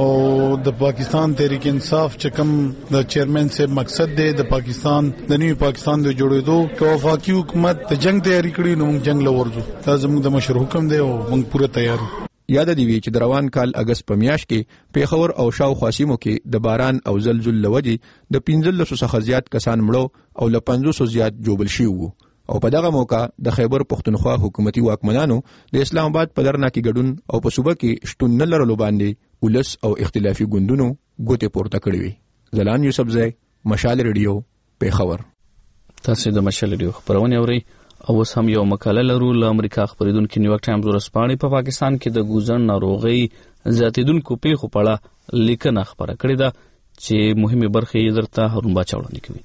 او د پاکستان تحریک انصاف چې کوم د چیرمن سے مقصد دی د پاکستان د نیو پاکستان د جوړېدو کو وفاقي حکومت د جنگ تیاری کړی نو موږ جنگ لورځو دا زموږ د مشر حکم دی او موږ پوره تیار یو. یاد دی وی چې د روان کال اگست په میاشت کې پیښور او شاوخوا سیمو کې د باران او زلزلې لوجې د پنځلس سوه څخه زیات کسان مړو او له پنځوس سوه زیات جوړل شوي وو او په دغه موقع د خیبر پختونخوا حکومتي واکمنانو د اسلام آباد په درنا کې ګډون او په صوبه کې شتون نه لرلو باندې ولس او اختلافي ګوندونو ګوتې پورته کړې وي. ځلان یوسفزۍ مشال ریډیو پیښور. تاسو د مشال ریډیو خبرونه اورئ او اوس هم یو مقاله لرو له امریکا خبرېدونکو نیویارک ټایمز ورسپانې په پاکستان کې د ګوزن ناروغي زیاتېدونکو پیښو په اړه لیکنه خبره کړې ده چې مهمه برخه یې درته هارون باچا وړاندې کوي.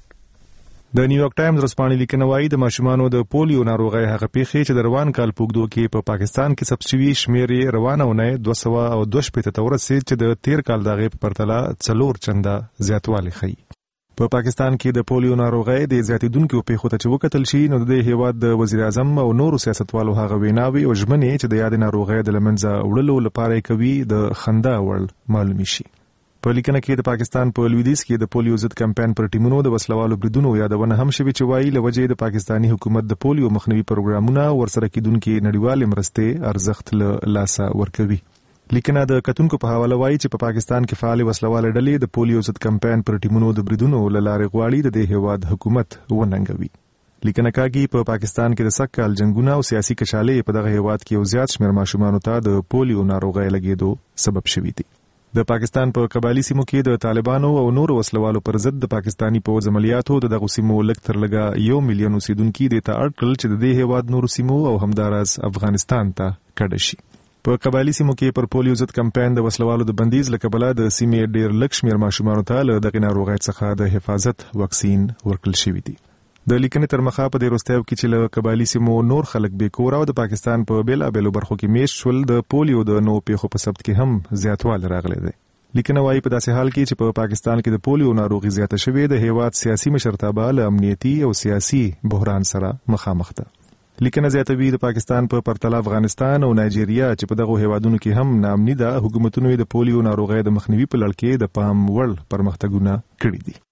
د نیویارک ټایمز ورسپانې لیکنه وايي د ماشومانو د پولیو ناروغي هغه پیښې چې د روان کال په اوږدو کې په پاکستان کې ثبت شوي شمېر یې روانه اونۍ دوه سوه او دوه شپېته ته ورسېد چې د تیر کال د هغې په پرتله څلور چنده زیاتوالی ښیي. په پاکستان کې د پولیو ناروغي د زیاتېدونکو پیښو ته چې وکتل شي نو د هیواد د وزیر اعظم او نورو سیاستوالو هغه ویناوي او ژمنې چې د یاد ناروغي د لمنځه وړلو لپاره کوي د خندا وړ معلومي شي. په لیکنه کې د پاکستان په لویدیځ کې د پولیو ضد کمپاین پر ټیمونو د وسلوالو بریدونو یادونه هم شوې چې وایي لوجې د پاکستانی حکومت د پولیو مخنیوي پروګرامونه ورسره کېدونکو نړیوال مرستې ارزښت له لاسه ورکوي. لیکنه د کتونکو په حواله وایي چې په پاکستان کې فعال وسلوال ډلې د پولیو ضد کمپاین پر ټیمونو د بریدونو لاره غواړي د هیواد حکومت وننګوي. لیکنه کاږي په پاکستان کې د سکهال جنگونه او سیاسي کشالې په دغه هیواد کې یو زیات شمېر ماشومانو ته د پولیو ناروغي لګېدو سبب شوي دي. د پاکستان په قبایلی سیمو کې د طالبانو او نورو وسلوالو پر ضد د پاکستانی پوځ عملیاتو د دغه سیمو لږ تر لږه یو میلیون اوسیدونکو د ته اړ کړل چې د دې هیواد نورو سیمو او همداراز افغانستان ته کډه شي. په قبایلی سیمو کې پر پولیو ضد کمپاین د وسلوالو د بندیز له کبله د سیمې ډیر لږ شمېر ماشومانو ته له دغه ناروغۍ څخه د حفاظت واکسین ورکړل شوی دی. د لیکنې تر مخه په دې وروستیو کې چې له قبایلی سیمو نور خلک بې کوره او د پاکستان په بیلابېلو برخو کې میشت شول د پولیو د نوو پیښو په ثبت کې هم زیاتوالی راغلی دی. لیکنه وايي په داسې حال کې چې په پاکستان کې د پولیو ناروغي زیاته شوې د هیواد سیاسي مشرتابه له امنیتي او سیاسي بحران سره مخامخ ده. لیکنه زیاتوي د پاکستان په پرتله افغانستان او نایجیریا چې په دغه هیوادونو کې هم ناامني ده حکومتونو د پولیو ناروغي د مخنیوي په لړ کې د پام وړ پرمختګونه کړي دي.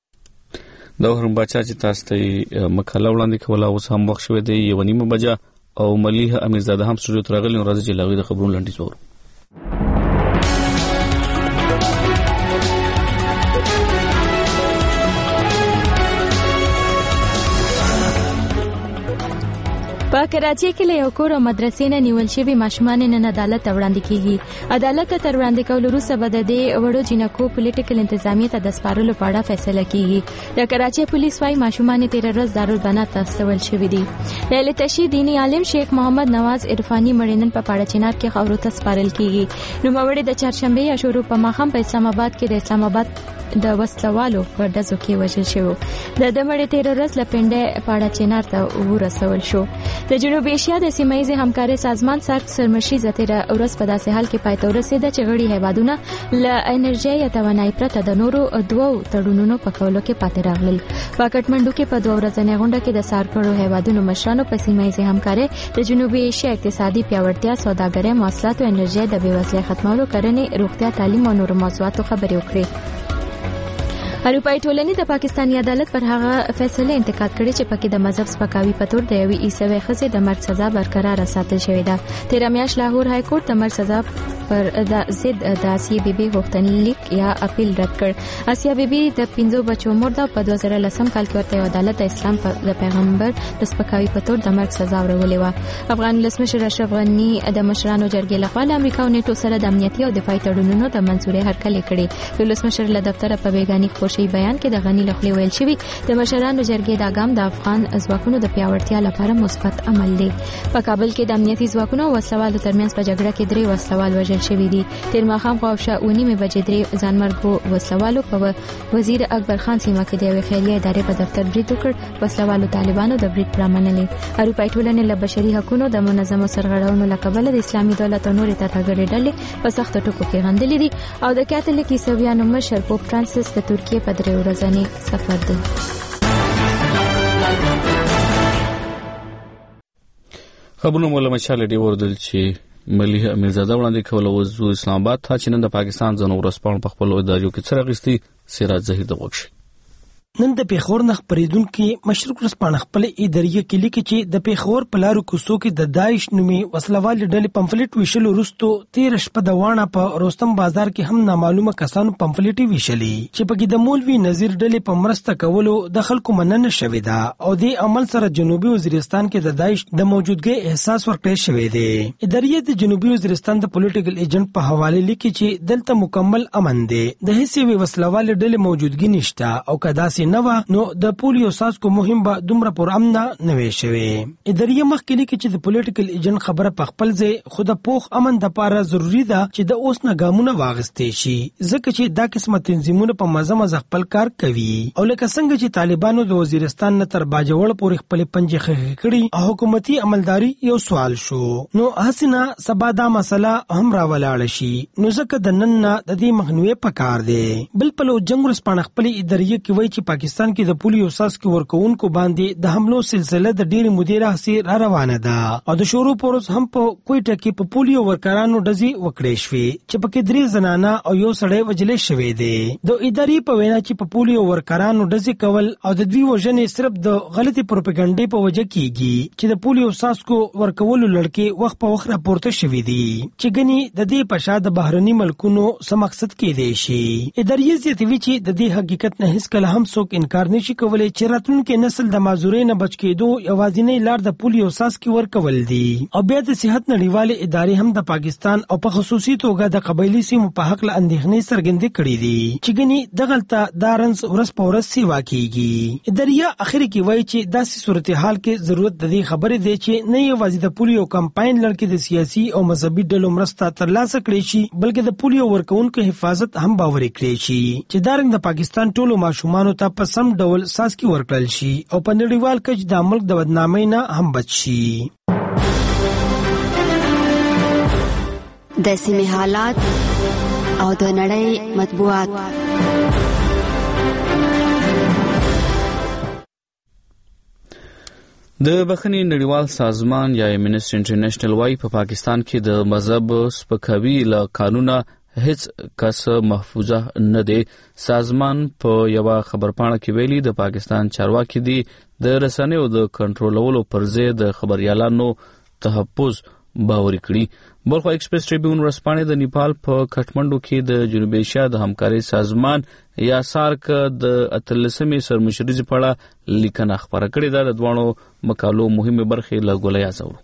د هرم بچا چې تاسو ته مقاله وړاندې کوله اوس هم وخت شوی دی یو نیمه بجه او ملیحه امیرزاده هم سټوډیو ته راغلي نو راځي چې لاغوي د خبرونو لنډیز وورو. په کراچۍ کې له یو کور او مدرسې نه نیول شوي ماشومان نن عدالت ته وړاندې کیږي. عدالت ته تر وړاندې کولو وروسته به د دې وړو جنکو پولیټیکل انتظامیه ته د سپارلو په اړه فیصله کیږي. د کراچۍ پولیس وايي ماشومان تیر ورځ دارالبنا ته استول شوي دي. د تشیع دینی عالم شیخ محمد نواز عرفاني مړینن په پاړه چنار کې خاورو ته سپارل کیږي. نوموړی د چهارشنبه یا شروع په ماښام په اسلام آباد کې د اسلام آباد د وسلوالو په ډزو کې وژل شو. د دمړې تیر ورځ لپنده پاړه چنار ته ورسول شو. د جنوب ایشیا د سیمه ییز همکارۍ سازمان سارک سرمشي زتیر ورځ په داسې حال کې پای ته ورسېده چې غړي هیوادونه له انرژي یا توانایي پرته د نورو دوو تړونونو په کولو کې پاتې راغلل. په کټمنډو کې په دوه ورځنۍ غونډه کې د سارکړو هیوادونو مشرانو په سیمه ییز همکارۍ د جنوبي ایشیا اقتصادي پیاوړتیا، سوداګرۍ، مواصلاتو، انرژي، د بېوزلۍ ختمولو، کرنې، روغتیا، تعلیم او نورو موضوعاتو خبرې وکړې. اروپایي ټولنې د پاکستاني عدالت پر هغه فیصله انتقاد کړی چې پکې د مذهب سپکاوي په تور د یوې عیسوي ښځې د مرګ سزا برقرار ساتل شوې ده. تیره میاشت لاهور های کورټ د مرګ سزا پر د ضد د آسیه بیبي غوښتنلیک یا اپیل رد کړ. آسیه بیبي د پنځو بچو مور ده. په دوه زره لسم کال کې ورته عدالت د اسلام د پیغمبر د سپکاوي په تور د مرګ سزا ورولې وه. افغان ولسمشر اشرف غني د مشرانو جرګې لخوا له امریکا او نیټو سره د امنیتي او دفاعي تړونونو د منځوري هرکلې کړې. د ولسمشر له دفتره په بیګاني خورشي بیان کې د غني لخوا ویل شوی د مشرانو جرګې د اقدام د افغان ځواکونو د پیاوړتیا لپاره مثبت عمل دی. په کابل کې د امنیتي ځواکونو او وسلوالو ترمنځ په جګړه کې درې وسلوال وژل شوي دي. تیر ماښام خواوشا اونیمه بجې درې ځانمرګو وسلوالو په وزیر اکبر خان سیمه کې د یوې خیریه ادارې په دفتر برید وکړ. وسلوالو طالبانو د برید پرامنلې. اروپایي ټولنې له بشري حقوقو د منظمو سرغړونو له کبله د اسلامي دولت او نورې ترهګرې ډلې په سخت ټکو کې غندلې دي او د کاتولیک عیسویانو مشر پوپ فرانسیس د ترکیې په درې ورځني سفر دی. خبرونه مولا مشال دی وردل چې ملي امیرزاده وړاندې کوله وزو اسلام آباد ته چې نن د پاکستان ځنو ورسپان په خپل ادارو کې څرګ غستی سراج زهیر د وښ نن د پیښور نه خبرېدونکو مشرق ورسپانه خپل ادارې کې لیکي چې د پیښور په لارو کوڅو کې د داعش نومي وسلوال ډلې پمفلټ ویشلو وروسته تیر شپه د وانه په روستم بازار کې هم نامعلومه کسانو پمفلټ ویشلې چې پکې د مولوی نذیر ډلې په مرسته کولو د خلکو مننه شوې ده او د عمل سره جنوبي وزیرستان کې د داعش د موجودګۍ احساس ورکړی شوی دی. ادارې د جنوبي وزیرستان د پولیټیکل ایجنټ په حواله لیکي چې دلته مکمل امن دی، د هیڅ وسلوال ډلې موجودګي نشته او کداسې نو نو د پولیو ساسکو مهم به دومره پر امن نه وي شوی. ادارې مخکې لیکي چې د پولیټیکل ایجنټ خبره په خپل ځای خو د پوخ امن د لپاره ضروری ده چې د اوس نه ګامونه واغستې شي ځکه چې دا قسمه تنظیمونه په مزه مزه خپل کار کوي او لکه څنګه چې طالبانو د وزیرستان نه تر باجوړ پورې خپل پنجې خخې کړي او حکومتي عملداري یو سوال شو نو حسنه سبا دا مسله هم راولاړ شي نو ځکه د نن نه د دې مخنیوي پکار دی. بل په لو جنگ ورسپانه خپل ادارې کې وایي چې پاکستان کې د پولیو ساسکو ورکوونکو باندې د حملو سلسله د ډېر مدیره سي را روانه ده او د شروع پروس هم په کوټه کې په پولیو ورکرانو ډزي وکړې شوې چې پکې درې زنانه او یو سړی وجلې شوې دي. د ادارې په وینا چې په پولیو ورکرانو ډزي کول او د دوی وژنې صرف د غلطي پروپاګاندا په وجه کیږي چې د پولیو ساسکو ورکولو لړکې وخت په وخت راپورته شوې دي چې ګني د دې په شا د بهرني ملکونو سم مقصد کې دی شي. ادارې زیاتوي چې د دې حقیقت نه هیڅ کله هم څوک انکار نشي کولای چې راتلونکي نسل د معذورۍ نه بچ کېدو یوازینی لار د پولیو ساسکي ورکول دي او بیا د صحت نړیوالې ادارې هم د پاکستان او په خصوصي توګه د قبایلی سیمو په حق له اندېښنې څرګندې کړې دي چې ګني دغلته دارنس ورس په ورس سیوا کیږي. ادارې اخر کې وایي چې داسې صورتحال کې ضرورت د دې خبرې دی چې نه یوازې د پولیو کمپاین لړکې د سیاسي او مذهبي ډلو مرسته ترلاسه کړي شي بلکې د پولیو ورکوونکو حفاظت هم باوري کړي شي چې دارنګ د پاکستان ټولو ماشومانو ته په سم ډول ساسکي ورکړل شي او په نړیوال کچ د ملک د بدنامۍ نه هم بچ شي. د سیمې حالات او د نړۍ مطبوعات. د بخښنې نړیوال سازمان یا امنسټي انټرنیشنل وايي په پاکستان کې د مذهب سپکاوي له قانونه هیڅ کس محفوظه نه دی. سازمان په یو خبرپاڼه کې ویلي د پاکستان چارواکي دي د رسنیو د کنټرولولو پر ځای د خبريالانو تحفظ باوري کړي. بلخو ایکسپریس ټریبیون ورځپاڼې د نیپال په کټمنډو کې د جنوبي ایشیا د همکارۍ سازمان یا سارک د اتلسمې سرمشریزې په اړه لیکنه خپره کړې ده. د دواړو مقالو مهمه برخې له ګولۍ ازورو.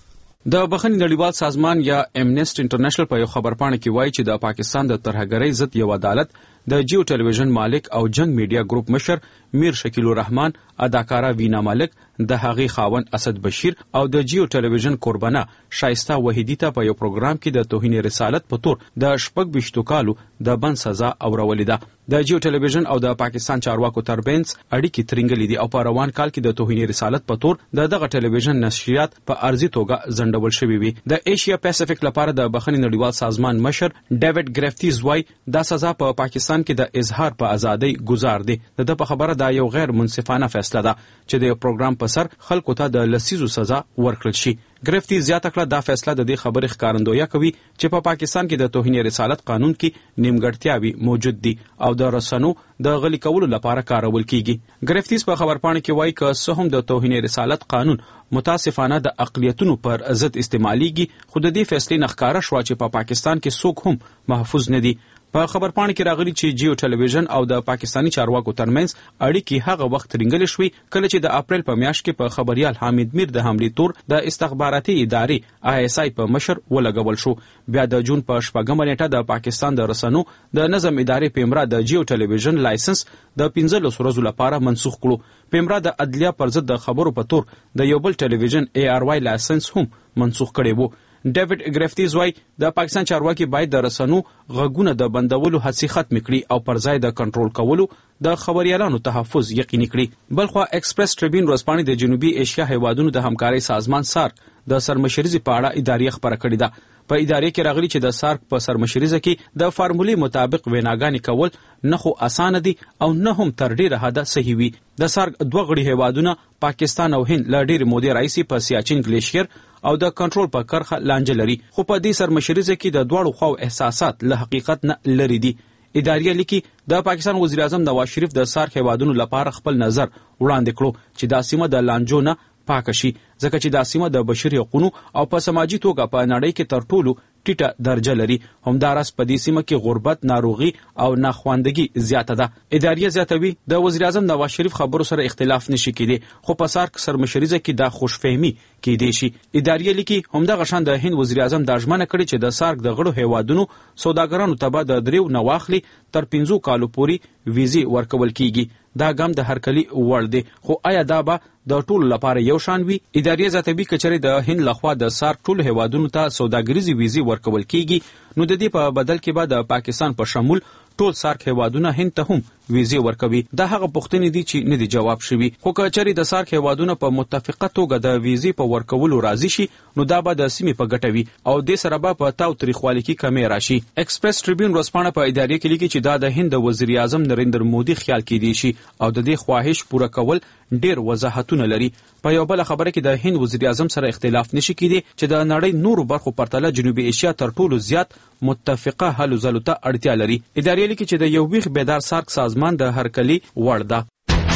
د بخښنې نړیوال سازمان یا امنیست انټرنیشنل په یو خبرپاڼه کې وایي چې د پاکستان د ترهګرۍ ضد یو عدالت د جیو ټلویزیون مالک او جنگ میډیا ګروپ مشر میر شکیل الرحمن، اداکارا وینا مالک، د هغې خاوند اسد بشیر او د جیو ټلویزیون قربانه شایسته وحیدی ته په یو پروګرام کې د توهین رسالت په تور د شپږ ویشتو کالو د بند سزا اورولې ده. د جیو ټلویزیون او د پاکستان چارواکو ترمنځ اړیکې ترنګلې دي او په روان کال کې د توهین رسالت په تور د دغه ټلویزیون نشریات په ارزي توګه ځنډول شوي وي. د ایشیا پیسفیک لپاره د بخښنې نړیوال سازمان مشر ډیوډ ګریفتیز وایي دا سزا په پاکستان کې د اظهار په ازادۍ گزار دی. د په خبره دا یو غیر منصفانه فیصله ده چې د یو پروګرام په سر خلکو ته د لسیزو سزا ورکړل شي. ګریفتی زیاته کړه دا فیصله د دې خبرې ښکارندویه کوي چې په پا پاکستان کې د توهین رسالت قانون کې نیمګړتیاوې موجود دي او د رسنو د غلي کولو لپاره کارول کیږي. ګریفتیز په خبرپاڼه کې وایي که څه هم د توهین رسالت قانون متاسفانه د اقلیتونو پر ضد استعمالیږي، خو د دې فیصلې نه ښکاره شوه چې په پا پاکستان کې څوک هم محفوظ نه دي. په خبرپاڼه کې راغلي چې جیو ټلویزیون او د پاکستانی چارواکو ترمنځ اړیکې هغه وخت ترنګلې شوې کله چې د اپریل په میاشت کې په خبريال حامد میر د حملې تور د استخباراتي ادارې آی اس آی په مشر ولګول شو. بیا د جون په شپږمه نیټه د پاکستان د رسنو د نظم ادارې پیمرا د جیو ټلویزیون لایسنس د پنځلس ورځو لپاره منسوخ کړو. پیمرا د عدلیه پر ضد د خبرو په تور د یو بل ټلویزیون ای آر وای لایسنس هم منسوخ کړی وو. ډیوډ ګریفتیز وایي د پاکستان چارواکي باید د رسنو غږونه د بندولو هڅې ختم کړي او پر ځای د کنټرول کولو د خبريالانو تحفظ یقیني کړي. بلخوا ایکسپریس ټریبیون ورځپاڼې د جنوبي ایشیا هیوادونو د همکارۍ سازمان سارک د سرمشریزې په اړه ادارې خبره کړې ده. په ادارې کې راغلي چې د سارک په سرمشریزه کې د فارمولې مطابق ویناګانې کول نه خو اسانه دي او نه هم تر ډیره حده صحیح وي. د سارک دوه غړي هیوادونه پاکستان او هند له ډیرې مودې راهیسې په سیاچین ګلیشیر او د کنټرول په کرخه لانجه لري، خو په دې سرمشریزه کې د دواړو خواو احساسات له حقیقت نه لري دي. ادارې لیکي د پاکستان وزیر اعظم نواز شریف د سارک هیوادونو لپاره خپل نظر وړاندې کړو چې دا سیمه د لانجو نه پاکه شي، ځکه چې دا سیمه د بشري حقوقو او په سماجي توګه په نړۍ کې تر ټولو ټیټه درجه لري. همداراز په دې سیمه کې غربت، ناروغي او ناخواندگی زیاته ده. ادارې زیاتوي د وزیر اعظم نواز شریف خبرو سره اختلاف نشي کېدی، خو په سارک سرمشریزه کې دا خوشفهمي کېدی شي. ادارې لیکي همدغه شان د هند وزیر اعظم دا ژمنه کړې چې د سارک د غړو هیوادونو سوداګرانو ته به د دریو نه واخلي تر پنځو کالو پورې ویزې ورکول کیږي. دا ګام د هرکلي وړ دی، خو آیا دا به د ټولو لپاره یو شان وي؟ ادارې زیاتوي کچره د هند لخوا د سارک ټولو هیوادونو ته سوداګریزي ویزې ورکول کیږي، نو د دې په بدل کې به د پاکستان په شمول ټول سارک هیوادونه هند ته هم ویزې ورکوي. دا هغه پوښتنې دي چې نه دي جواب شوي، خو کچره د سارک هیوادونه په متفقه توګه د ویزې په ورکولو راضي شي نو دا به د سیمې په ګټه وي او د سره به په تاو تریخوالي کې کمی راشي. ایکسپریس ټریبیون ورځپاڼه په ادارې کې لیکي چې دا د هند وزیر اعظم نریندر مودي خیال کېدی شي او د دې خواهش پوره کول ډیر وضاحتونه لري. په یو بل خبره کې د هند وزیر اعظم سره اختلاف نشي کېدی چې د نړۍ نورو برخو پرتله جنوبي ایشیا تر ټولو زیات متفقه هلو ځلو ته اړتیا لري. ادارې لیکي چې د یو ویښ بیدار سارک سازمان د هرکلي وړ ده.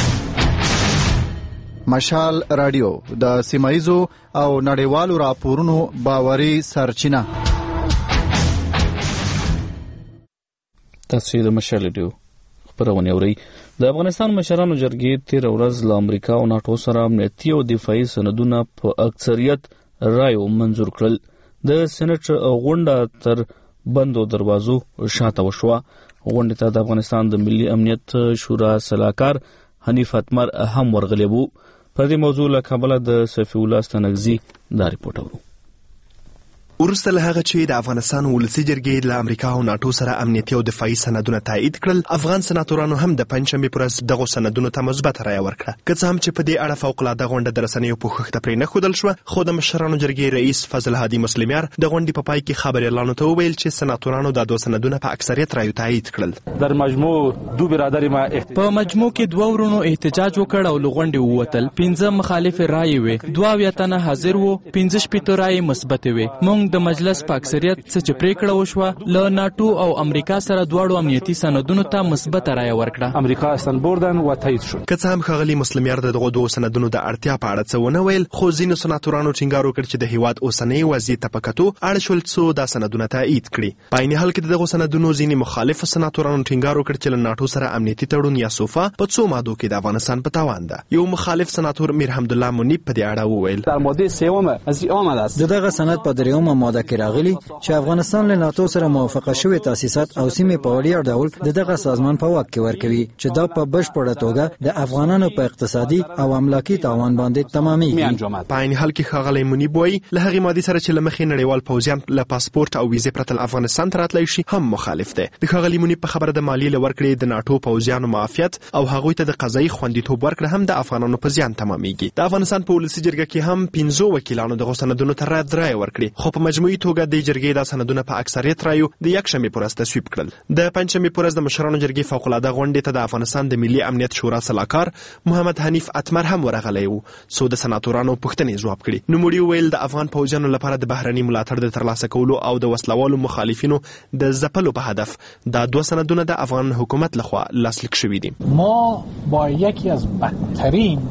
مشال رادیو د سیمایزو او نړیوالو راپورونو باوري سرچینه. تاسو د مشال رادیو خبرونه اورئ. د افغانستان مشرانو جرګې تیر ورځ له امریکا او ناتو سره امنیتي او دفاعي سندونه په اکثریت رایو منزور کړل. د سېنات غونډه تر بندو دروازو شاته وشوه. غونډې ته د افغانستان د ملي امنیت شورا سلاکار حنیف اتمر هم ورغلی وو. پر دې موضوع له کابله د صفی الله ستنګزي دا ریپورټ اورو. وروسته له هغه چې د افغانستان ولسي جرګې له امریکا او ناتو سره امنیتي او دفاعي سندونه تایید کړل، افغان سناتورانو هم د پنځشنبې پر ورځ دغو سندونو ته مثبته رایه ورکړه. که څه هم چې په دې اړه فوق‌العاده غونډه د رسنیو پوښښ ته پرې نه ښودل شوه، خو د مشرانو جرګې رئیس فضل هادي مسلمیار د غونډې په پای کې خبریالانو ته وویل چې سناتورانو دا دوه سندونه په اکثریت رایو تایید کړل. در مجموع دو برادر ما په مجموع کې دوه ورونو احتجاج وکړ او له غونډې ووتل. پنځه مخالف رایې وې، دوه اویا تنه حاضر وو، پنځه شپېته رایې مثبت وې. موږ موږ د مجلس په اکثریت څه چې پریکړه وشوه له ناتو او امریکا سره دواړو امنیتي سندونو ته مثبت رایه ورکړه. امریکا استنبوردن و تایید شد. که څه هم ښاغلي مسلمیار دغه دوه سندونو د اړتیا په اړه څه ونه ویل، خو ځینو سناتورانو ټینګار وکړ چې د هیواد اوسنۍ وضعیت ته په کتو اړ شول څو دا سندونه تایید کړي. په عین حال کې دغه سندونو ځینې مخالف سناتورانو ټینګار وکړ چې له ناتو سره امنیتي تړون یا سوفا په څو مادو کې د افغانستان په تاوان ده. یو مخالف سناتور میر حمدالله منیب په دې اړه وویل در ماده سوم از این آمده است دغه سند په دریمه ماده کې راغلی چې افغانستان له ناتو سره موافقه شوی تاسیسات او سیمې په وړیا ډول دغه سازمان په واک کې ورکوي چې دا په بشپړه توګه د افغانانو په اقتصادي او املاکي تاوان باندې تمامېږي. په عین حال کې ښاغلی منیب وایي له هغې مادې سره چې له مخې نړیوال پوځیان له پاسپورت او ویزې پرته افغانستان ته راتلی شي هم مخالف دی. د ښاغلي منیب په خبره د مالیې له ورکړې د ناتو پوځیانو معافیت او هغوی ته د قضایي خوندیتوب ورکړه هم د افغانانو په زیان تمامېږي. د افغانستان په ولسي جرګه کې هم پنځو وکیلانو دغو سندونو ته رد رایه ورکړې، خو په مجموعي توګه د جرګې دا سندونه په اکثریت رایو د یکشنبې په ورځ تصویب کړل. د پنجشنبې په ورځ د مشرانو جرګې فوقالعاده غونډې ته د افغانستان د ملي امنیت شورا سلاکار محمد حنیف اتمر هم ورغلی و، څو د سناتورانو پوښتنې ځواب کړي. نوموړي وویل د افغان پوځیانو لپاره د بهرني ملاتړ د ترلاسه کولو او د وسلوالو مخالفینو د ځپلو په هدف دا دوه سندونه د افغان حکومت لخوا لاسلیک شوي دي. ما با یکی از بدترین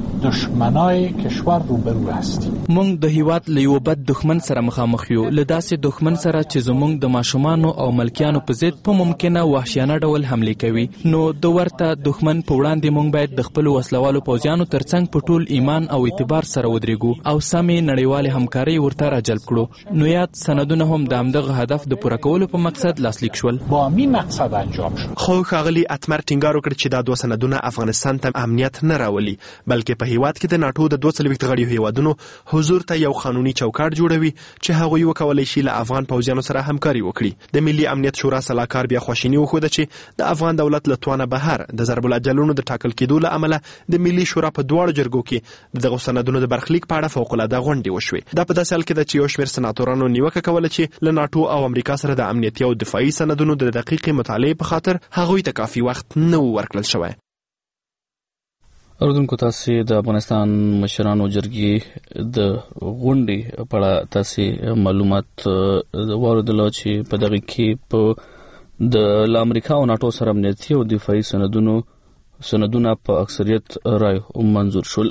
دشمنای کشور روبرو هستیم. موږ د هیواد له یو بد دښمن سره مخامخ یو، له داسې دښمن سره چې زموږ د ماشومانو او ملکیانو په ضد په ممکنه وحشیانه ډول حملې کوي. نو د ورته دښمن په وړاندې موږ باید د خپلو وسلوالو پوځیانو ترڅنګ په ټول ایمان او اعتبار سره ودرېږو او سمې نړیوالې همکارۍ ورته راجلب کړو. نو یاد سندونه هم د همدغه هدف د پوره کولو په مقصد لاسلیک شول. با همین مقصد انجام شد. خو ښاغلي اتمر ټینګار وکړ چې دا دوه سندونه افغانستان ته امنیت نه راولي، بلکې په هیواد کې د ناتو د دوه څلوېښت غړیو هیوادونو حضور ته یو قانوني چوکاټ جوړوي چې هغوی وکولی شي له افغان پوځیانو سره همکاري وکړي. د ملي امنیت شورا سلاکار بیا خواشیني وښوده چې د افغان دولت له توانه بهر د ضرب الاجلونو د ټاکل کېدو له امله د ملي شورا په دواړو جرګو کې د دغو سندونو د برخلیک په اړه فوقالعاده غونډې وشوې. دا په داسې حال کې ده چې یو شمېر سناتورانو نیوکه کوله چې له ناتو او امریکا سره د امنیتي او دفاعي سندونو د دقیقې مطالعې په خاطر هغوی ته کافي وخت نه و ورکړل شوی. اردوونکو تاسو د افغانستان مشرانو جرګې د غونډې په اړه تاسو معلومات واردل چې په دغه کې په د امریکا او ناتو سره امنیتي او دفاعي سندونو سندونه په اکثریت رای منزور شول.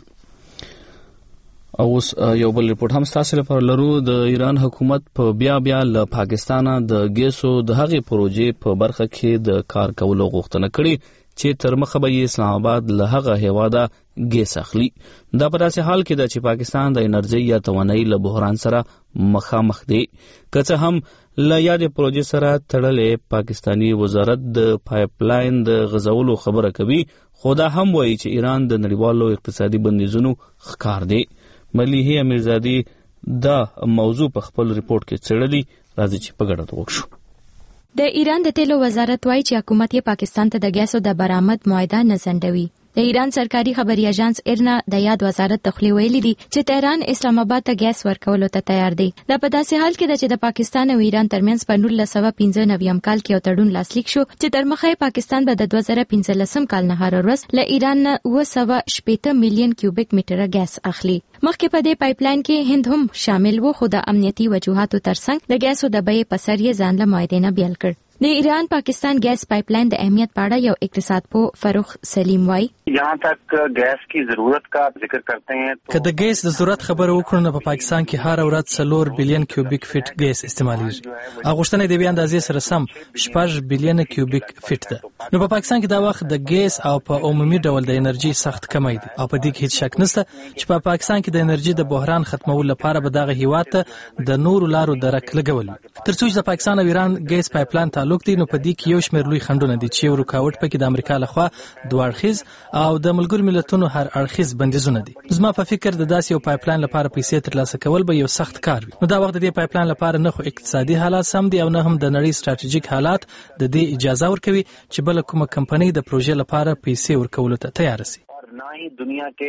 او یو بل ریپورت هم تاسو لپاره لرو. د ایران حکومت په بیا بیا له پاکستان د ګیسو د هغې پروژې په برخه کې د کار کولو غوښتنه کړې چې تر مخه به اسلام آباد له هغه هیواده ګیس اخلي. دا په داسې حال کې ده چې پاکستان د انرژۍ یا توانایي له بحران سره مخامخ دی. که څه هم له یادې پروژې سره تړلې پاکستانی وزارت د پایپ لاین د غځولو خبره کوي، خو دا هم وایي چې ایران د نړیوالو اقتصادي بندیزونو ښکار دی. ملیحه امیرزادي دا موضوع په خپل ریپورت کې څېړلي. راځي چې په ګډه وګورو. د ایران د تیلو وزارت وایي چې حکومت یې پاکستان ته د ګیسو د برآمد معاهده نه ځنډوي. د ایران سرکاري خبري اژانس ایرنا د یاد وزارت ته خولې ویلي دي چې تهران اسلام آباد ته ګیس ورکولو ته تیار دی. دا په داسې حال کې ده چې د پاکستان او ایران ترمنځ په نولس سوه پنځه نوي کال کې یو تړون لاسلیک شو چې تر مخه پاکستان به د دوه زره پنځلسم کال نه هر ورځ له ایران نه اوه سوه شپېته میلیون کیوبیک میټره ګیس اخلي. مخکې په دې پایپ لاین کې هند هم شامل و، خو د امنیتي وجوهاتو ترڅنګ د ګیسو د بیې په سر یې ځان له معاهدې نه بیل کړ. د ایران پاکستان گیس پایپ لاین د اهمیت په اړه یو اقتصاد پوه فروخ سلیم وایي یہاں تک گیس کی ضرورت کا ذکر کرتے ہیں که د ګیس د ضرورت خبره وکړو نو په پاکستان کې هر ورځ څلور بلین کیوبیک فټ ګیس استعمالیږي. غوښتنه د بیا اندازې سره سم شپږ بلین کیوبیک فټ ده. نو په پاکستان کې دا وخت د ګیس او په عمومي ډول د انرژي سخت کمی دي او په دې کې هیڅ شک نشته چې په پاکستان کې د انرژي د بحران ختمولو لپاره به دغه هیواد ته د نورو لارو درک لګول. ترڅو چې د پاکستان او ایران ګیس پایپ لاین تعلق دی نو په دې کې یو شمېر لوی خنډونه دي چې یو رکاوټ پکې د امریکا لخوا دوه اړخیز او د ملګرو ملتونو هر اړخیز بندیزونه دي. زما په فکر د داسې یو پایپ لاین لپاره پیسې ترلاسه کول به یو سخت کار وي. نو دا وخت د دې پایپ لاین لپاره نه خو اقتصادي حالات سم دي او نه هم د نړۍ ستراتیژیک حالات د دې اجازه ورکوي چې بل کومه کمپنۍ د پروژې لپاره پیسې ورکولو ته تیار شي. نہ ہی دنیا کے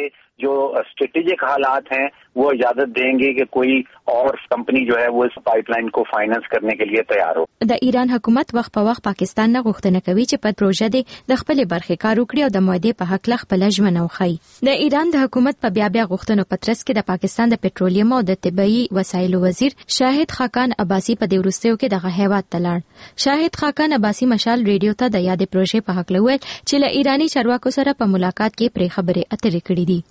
जो स्ट्रेटेजिक हालात हैं वो इजाजत देंगे कि कोई और कंपनी जो है वो इस पाइपलाइन को फाइनेंस करने के लिए तैयार हो. د ایران حکومت وخت په وخت پاکستان نه غوښتنه کوي چې په پروژه د د خپل برخې کار وکړي او د مودې په حق لغ په لجمنه وخی. د ایران د حکومت په بیا بیا غوښتنو په ترڅ کې د پاکستان د پټرولیم او د طبيعي وسایلو وزیر شاهد خاقان عباسی په د ورستیو کې دغه هیواد تلاړ. شاهد خاقان عباسی مشال ریډیو ته د یادې پروژې په حق لوي چې له ایرانی چارواکو سره په ملاقات کې پرې خبرې اترې کړې دي.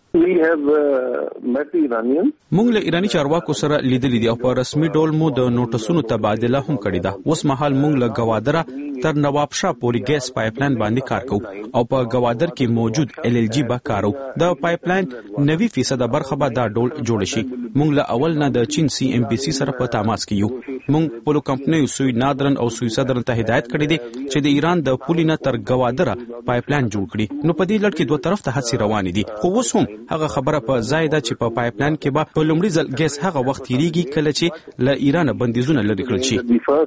مونږ له ایرانی چارواکو سره لیدلې دي او په رسمي ډول مو د نوټسونو تبادله هم کړې ده. اوس مهال مونږ له گوادره تر نواب شاه پورې ګیس پایپلاین باندې کار کوو او په گوادر کې موجود ال ال جی با کارو. د پایپلاین نوي فیصد برخه به دا ډول جوړ شي. مونږ له اول نه د چین سی ام بي سي سره په تماس کې یو. مونږ په کمپنیو سوی نادرن او سوی صدرن ته هدایت کړې دي چې د ایران د پولینه تر گوادره پایپلاین جوړ کړي. نو په دې لړ کې دوه طرف ته هڅې روانې دي. خو اوس هم هغه خبره په ځای ده چې په پایپلاین کې به په لومړي ځل ګیس هغه وخت تیریږي کله چې له ایران بندیزونه لري کړل شي.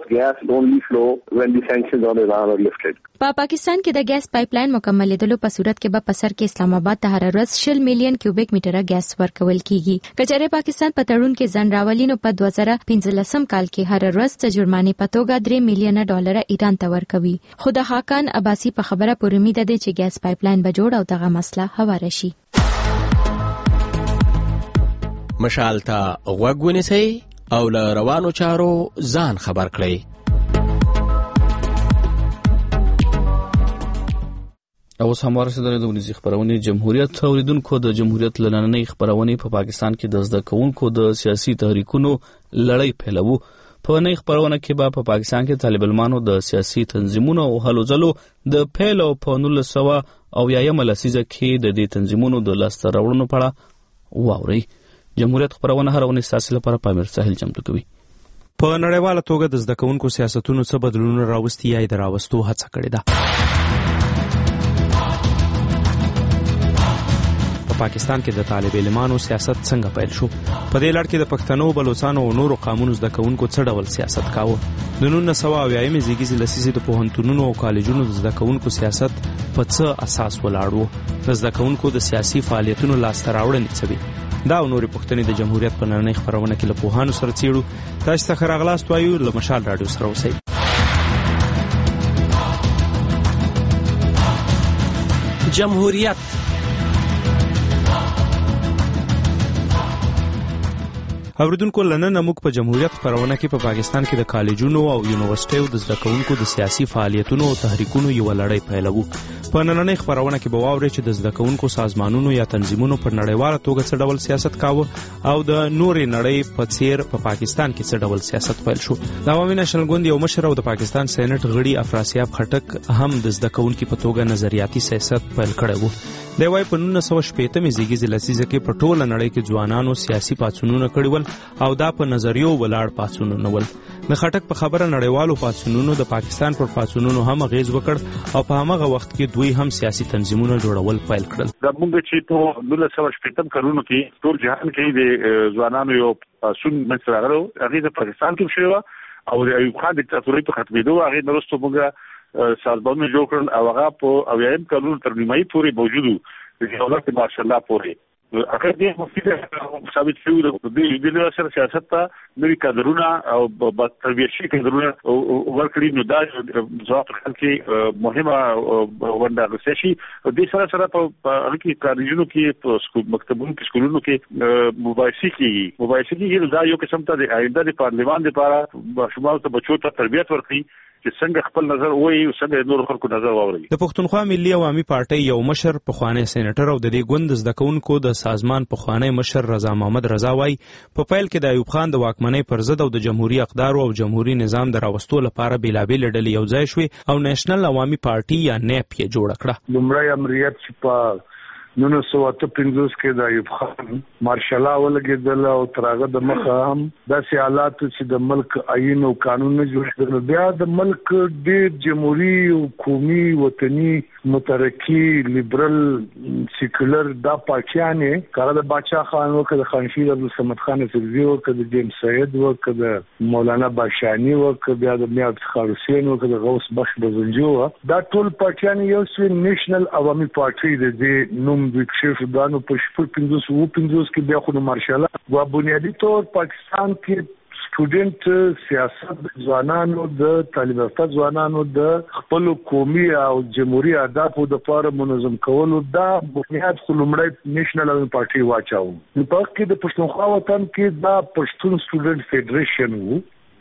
په پاکستان کې د ګیس پایپلاین مکملېدلو په صورت کې به په سر کې اسلام آباد ته هر ورځ شل میلیون کیوبیک میټره ګیس ورکول کیږي. کچره پاکستان په تړون کې ځن راولي نو په دوه زره پنځلسم کال کې هر ورځ د جرمانې په توګه درې میلیونه ډالر ایران ته ورکوي. خو د خاقان عباسی په خبره پوره امید ده چې ګیس پایپلاین به جوړ او دغه مسله هواره شي. مشال ته غوږ ونیسئ او له روانو چارو ځان خبر کړئ. اوس هم ورسېدلې د ونیزي خبرونه جمهوریت اوریدونکو د جمهوریت لننۍ خبرونه په پاکستان کې د زده کوونکو د سیاسي تحریکونو لړۍ پیلوي. په نړۍ خبرونه کې به په پاکستان کې طالب علمانو د سیاسي تنظیمونو او هلو ځلو د پیل او په نولس سوه او یایم لسیزه کې د دې تنظیمونو د لاسته راوړنو په اړه واوري. جمهوریت خبرونه هر ونې ساسي لپاره پامیر ساحل چمتو کوي. په نړیواله توګه د زده کوونکو سیاستونو څخه بدلونونه راوستي یا د راوستو هڅه کړې ده. په پاکستان کې د طالب علمانو سیاست څنګه پیل شو؟ په دې لړ کې د پښتنو، بلوچستان او نورو قومونو زده کوونکو څه ډول سیاست کاوه؟ د نولس سوه اویایم زیږیزې لسیزې د پوهنتونونو او کالجونو د زده کوونکو سیاست په څه اساس ولاړ و؟ د زده کوونکو د سیاسي فعالیتونو لاسته راوړنې څه وې؟ دا او نورې پوښتنې د جمهوریت په نړۍ خبرونه کې له پوهانو سره څېړو. تاسو ته ښه راغلاست وایو. له مشال راډیو سره اوسئ. جمهوریت اوریدونکو لنن موږ په جمهوریت خبرونه کې په پاکستان کې د کالجونو او یونیورسيټیو د زده کوونکو د سیاسي فعالیتونو او تحریکونو یو لړۍ پیلوو. په نننۍ خبرونه کې به واورئ چې د زده کوونکو سازمانونو یا تنظیمونو په نړیواله توګه څه ډول سیاست کاوه او د نورې نړۍ په څیر په پاکستان کې څه ډول سیاست پیل شو. د عوامي نېشنل ګوند یو مشر او د پاکستان سېنات غړي افراسیاب خټک هم د زده کوونکو په توګه نظریاتي سیاست پیل کړی و. د وای په نولس سوه شپېتمې زیږیزې لسیزه کې په ټوله نړۍ کې ځوانانو سیاسي پاڅونونه کړي ول او دا په نظریو ولاړ پاڅونونه ول. د خټک په خبره نړیوالو پاڅونونو د پاکستان پر پاڅونونو هم اغیز وکړ او په همغه وخت کې دوی هم سیاسي تنظیمونه جوړول پیل کړل. د موږ چې په نولس سوه شپېتم کلونو کې ټول جهان کې د ځوانانو یو پاڅون منځته راغلی و. هغې د پاکستان کې شوی و او د ایوب خان دیکتاتورۍ په ختمېدو هغې نه وروسته موږ سازمانونه جوړ کړل او هغه په اویایم کلونو تر نیمایي پورې موجود و د دولت ماشاءالله پورې. هغه دې مفید ثابت شوی د دې سره سیاست ته نوي کادرونه او تربیت شي کادرونه ورکړي. نو دا ځواب کې مهمه ونډه اخیستل شي. د سره سره په هغه کې کالجونو کې په مکتبونو کې سکولونو کې مباحثې کېږي مباحثې کېږي دا یو قسم ته د آینده د پارلمان لپاره ماشومانو ته بچو ته تربیت ورکړي چې څنګه خپل نظر وایي او څنګه نور خلکو نظر واوري. د پښتونخوا ملي عوامي پارټۍ یو مشر پخوانی سېنیټر او د دې ګوند زده کوونکو د سازمان پخوانی مشر رضا محمد رضا وایي په پیل کې د ایوب خان د واکمنۍ پر ضد او د جمهوریت اقدار او جمهوریت نظام د راوستو لپاره بیلابېل ډلې یو ځای شوې او نېشنل عوامي پارټي یا نیپ یې جوړه کړه. لومړی امریت چې په نولس سوه اته پنځوس کې د ایوب خان مارشال ولګېدل او تر هغه د مخه هم داسې حالات چې د ملک آئین او قانون نه جوړ کړل. بیا د ملک ډېر جمهوري او قومي وطني مترقي لیبرل سیکولر دا پاکستاني کړه د باچا خان او د خانشیر عبدالصمد خان سرزي او د جیمز سید او د مولانا باشانی او بیا د میا افتخار حسین او د غوث بخش بزنجو دا ټول پاکستاني یو څه نېشنل عوامي پارټي د نوم وکشف دانو په شپږ پنځوس او پنځوس کې بیا خو مارشال وا بنیادی طور پاکستان کې سټوډنټ سیاست ځوانانو د طالب یافته ځوانانو د خپل قومي او جمهوریت اهدافو د لپاره منظم کولو دا بنیاد خو لومړی نېشنل پارټي واچاو. په کې د پښتونخوا وطن کې دا پښتون سټوډنټ فدریشن وو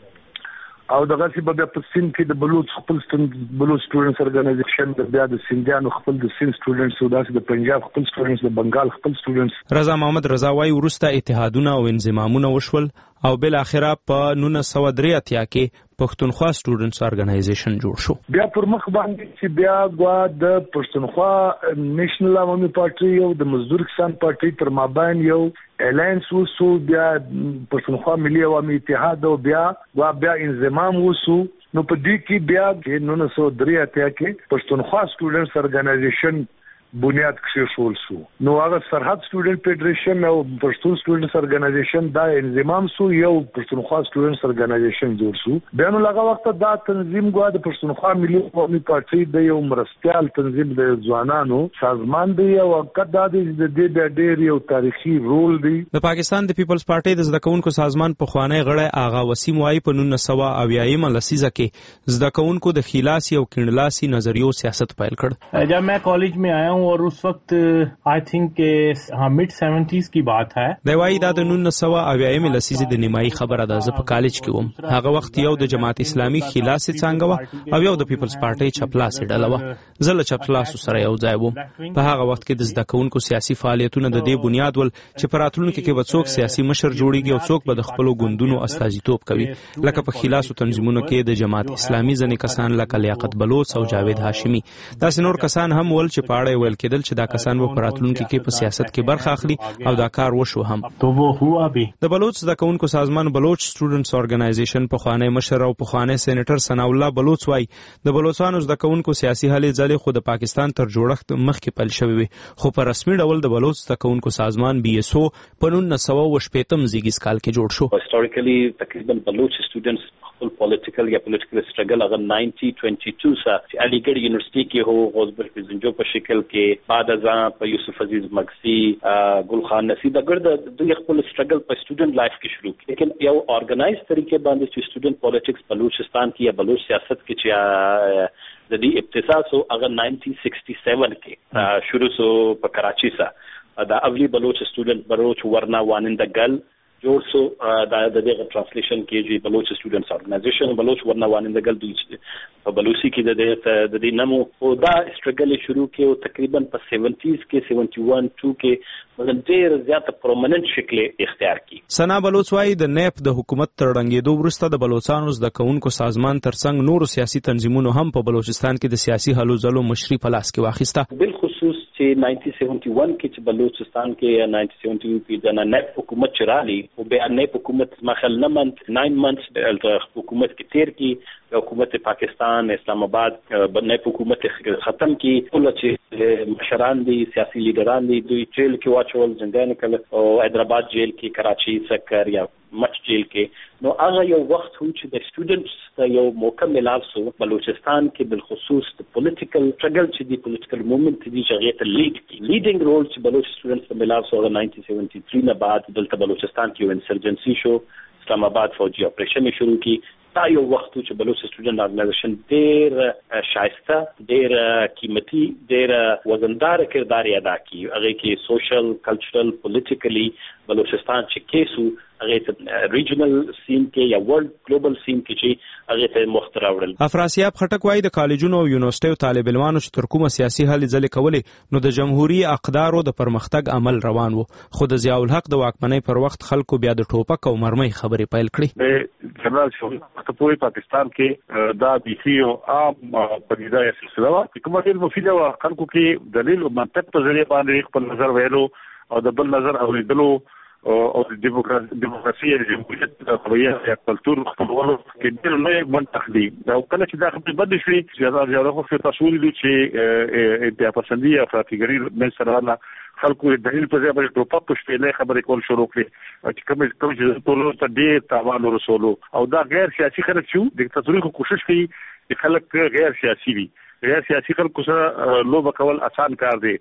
او دغه څه په په سین کې د بلوچ خپل بلوچ سټوډنټس ارګنایزیشن د بیا د سندیانو خپل د سین سټوډنټس او داسې د پنجاب خپل سټوډنټس د بنگال خپل سټوډنټس. رضا محمد رضا وايي ورسته اتحادونه او انضمامونه وشول او بل اخره په نولس سوه درې اتیا کې پښتونخوا سټوډنټس ارګنایزیشن جوړ شو. بیا پر مخ باندې چې بیا غوا د پښتونخوا نېشنل عوامي پارټي او د مزدور کسان پارټي تر مابین یو الاینس وسو، بیا پښتونخوا ملي عوامي اتحاد او بیا غوا بیا انضمام وسو. نو په دې کې بیا د نولس سوه درې اتیا کې پښتونخوا سټوډنټس ارګنایزیشن بنیاد کښېښول شو. نو هغه سرحد سټوډنټ فدریشن او پښتون سټوډنټس ارګنایزیشن دا انضمام شو، یو پښتونخوا سټوډنټس ارګنایزیشن جوړ شو. بیا نو هغه وخت دا تنظیم غوا د پښتونخوا ملي قومي پارټي د یو مرستيال تنظیم د ځوانانو سازمان دی او کدا د دې د ډېر یو تاریخي رول دی. د پاکستان د پیپلز پارټي د زده کوونکو سازمان په خوانی غړی آغا وسیم وايي په نولس سوه اویایم لسیزه کې زده کوونکو د خلاصي او کڼلاسي نظریو سیاست پیل کړ. جب मैं कॉलेज में आया हूं और उस वक्त आई थिंک हाँ मिड सेवेंटीज की बात है. د وای دا د نولس سوه اویایم لسیزه د نیمایي خبره ده. زه په کالج کې وم. هغه وخت یو د جماعت اسلامي خلاصي څنګه و او یو د پیپلز پارټي چپلاسي ډله و. زه له چپلاسو سره یو ځای وم. په هغه وخت کې د زده کوونکو سیاسي فعالیتونه د دې بنیاد ول چې په راتلونکي کې به څوک سیاسي مشر جوړیږي او څوک به د خپل ګوندونو استازیتوب کوي. لکه په خلاصو تنظیمونو کې د جماعت اسلامي ځنې کسان لکه لیاقت بلوچ او جاوید هاشمي. داسې نور کسان هم ول چې پاړې ویل کېدل چې دا کسان و په راتلونکي کې په سیاست کې برخه اخلي او دا کار وشو هم. د بلوچ زده کوونکو سازمان بلوچ سټوډنټس ارګنایزیشن په خوانی مشر او په خوانی سېنیټر ثنا الله بلوچ وايي د بلوچستان زده کوونکو سیاسي هلې ځلې خو د پاکستان تر جوړښت مخکې پیل شوی وي، خو په رسمي ډول د بلوچ زده کوونکو سازمان بي اس او په نولس سوه شپږم زیږیز کال کې جوړ شو. هیستوریکلی تقریبا بلوچ سټوډنټس خپل پولیټیکل یا پولیټیکل سټرګل هغه ناینټي ټوئنټي ټو سره چې علی ګړھ یونیورسيټي کې هو غوزبر پزنجو په شکل کې بعد از په یوسف عزیز مکسی ګل خان نسی د ګرد د خپل سټرګل په سټوډنټ لایف کې شروع کړ. لیکن یو ارګنایز طریقې باندې چې سټوډنټ پالیټکس بلوچستان کې یا بلوچ سیاست کې چې د دې ابتدا سو هغه ناینټي سکسټي سیون کې شروع سو په کراچي سره د اولی بلوچ سټوډنټ بلوچ ورنا واننده ګل جوړ سو دا د دې ټرانسلیشن کې چې بلوچ سټوډنټس ارګنایزیشن بلوچ ورنا واننده ګل د بلوچي کې د دې د دې نمو او دا سټرګل شروع کې او تقریبا په سیونټیز کې سیونټي ون ټو کې مګر ډېر زیات پرومیننت شکل اختیار کړي. ثنا بلوچ وايي د نیپ د حکومت تر ړنګېدو وروسته د بلوچستان زده کوونکو سازمان ترڅنګ نورو سیاسي تنظیمونو هم په بلوچستان کې د سیاسي هلو ځلو مشري په لاس کې واخیسته. بالخصوص چې ناینټي سیونټي ون کې چې بلوچستان کې ناینټي سیونټي ون کې د نیپ حکومت چرالي او به نیپ حکومت مخل نه منت ناین منث د حکومت کې تیر کې حکومت پاکستان اسلام آباد نیپ حکومت ختم کی ټول چې مشران دي سیاسي لیډران دي دوی جیل کې واچول زندان کړل او حیدرآباد جیل کې کراچي سکر یا مچ جیل کې. نو هغه یو وخت و چې د سټوډنټس یو موقع ملاو سو بلوچستان کې بالخصوص د پولیټیکل سټرګل چې دی پولیټیکل موومنت دی چې هغه ته لیډ کی لیډینګ رول چې بلوچ سټوډنټس ملاو سو ناینټي سیونټي تھری نه بعد دلته بلوچستان کې انسرجنسي شو، اسلام آباد فوجي اپریشن شروع کی. دا یو وخت چې بلوچ سټوډنټ ارګنایزیشن ډېر شایسته ډېر قیمتي ډېر وزندار کردار ادا کړي. هغه کې سوشل کلچرل پولیټیکلی بلوچستان چې کیسو هغه ته ریجنل سین کې یا ورلد ګلوبل سین کې چې هغه ته مخترع وړل. افراسیاب خټک وايي د کالجونو او یونیورسيټیو طالب علمانو چې تر کومه سیاسي هلې ځلې کولې نو د جمهوریت اقدارو د پرمختګ عمل روان وو، خو د ضیاء الحق د واکمنۍ پر وخت خلکو بیا د ټوپک او مرمۍ خبرې پیل کړې. جنرال شوقي په پوره پاکستان کې دا بيخي او عام پدیده سلسله وا کومه ډېر مفیده وا خلکو کې دلیل او منطق په ذریعہ باندې خپل نظر ویلو او د بل نظر اوریدلو او د دیموکراسي د جمهوریت هویت یا کلتور خپلولو کې ډېر لوی منطق دی. او کله چې دا خبرې بد شي زیاده زیاده خو په تاسو دي چې انتها پسندي افراطیګری من سره خلکو د دلیل په ځای باندې ټوپک په شپېلې خبرې کول شروع کړې چې کوم کوم چې ټولو ته ډېر تاوان ورسولو او دا غیر سیاسي خلک چې دیکتاتوري کوشش کوي چې خلک غیر سیاسي وي. غیر سیاسي خلکو سره لوبه کول آسان کار دی.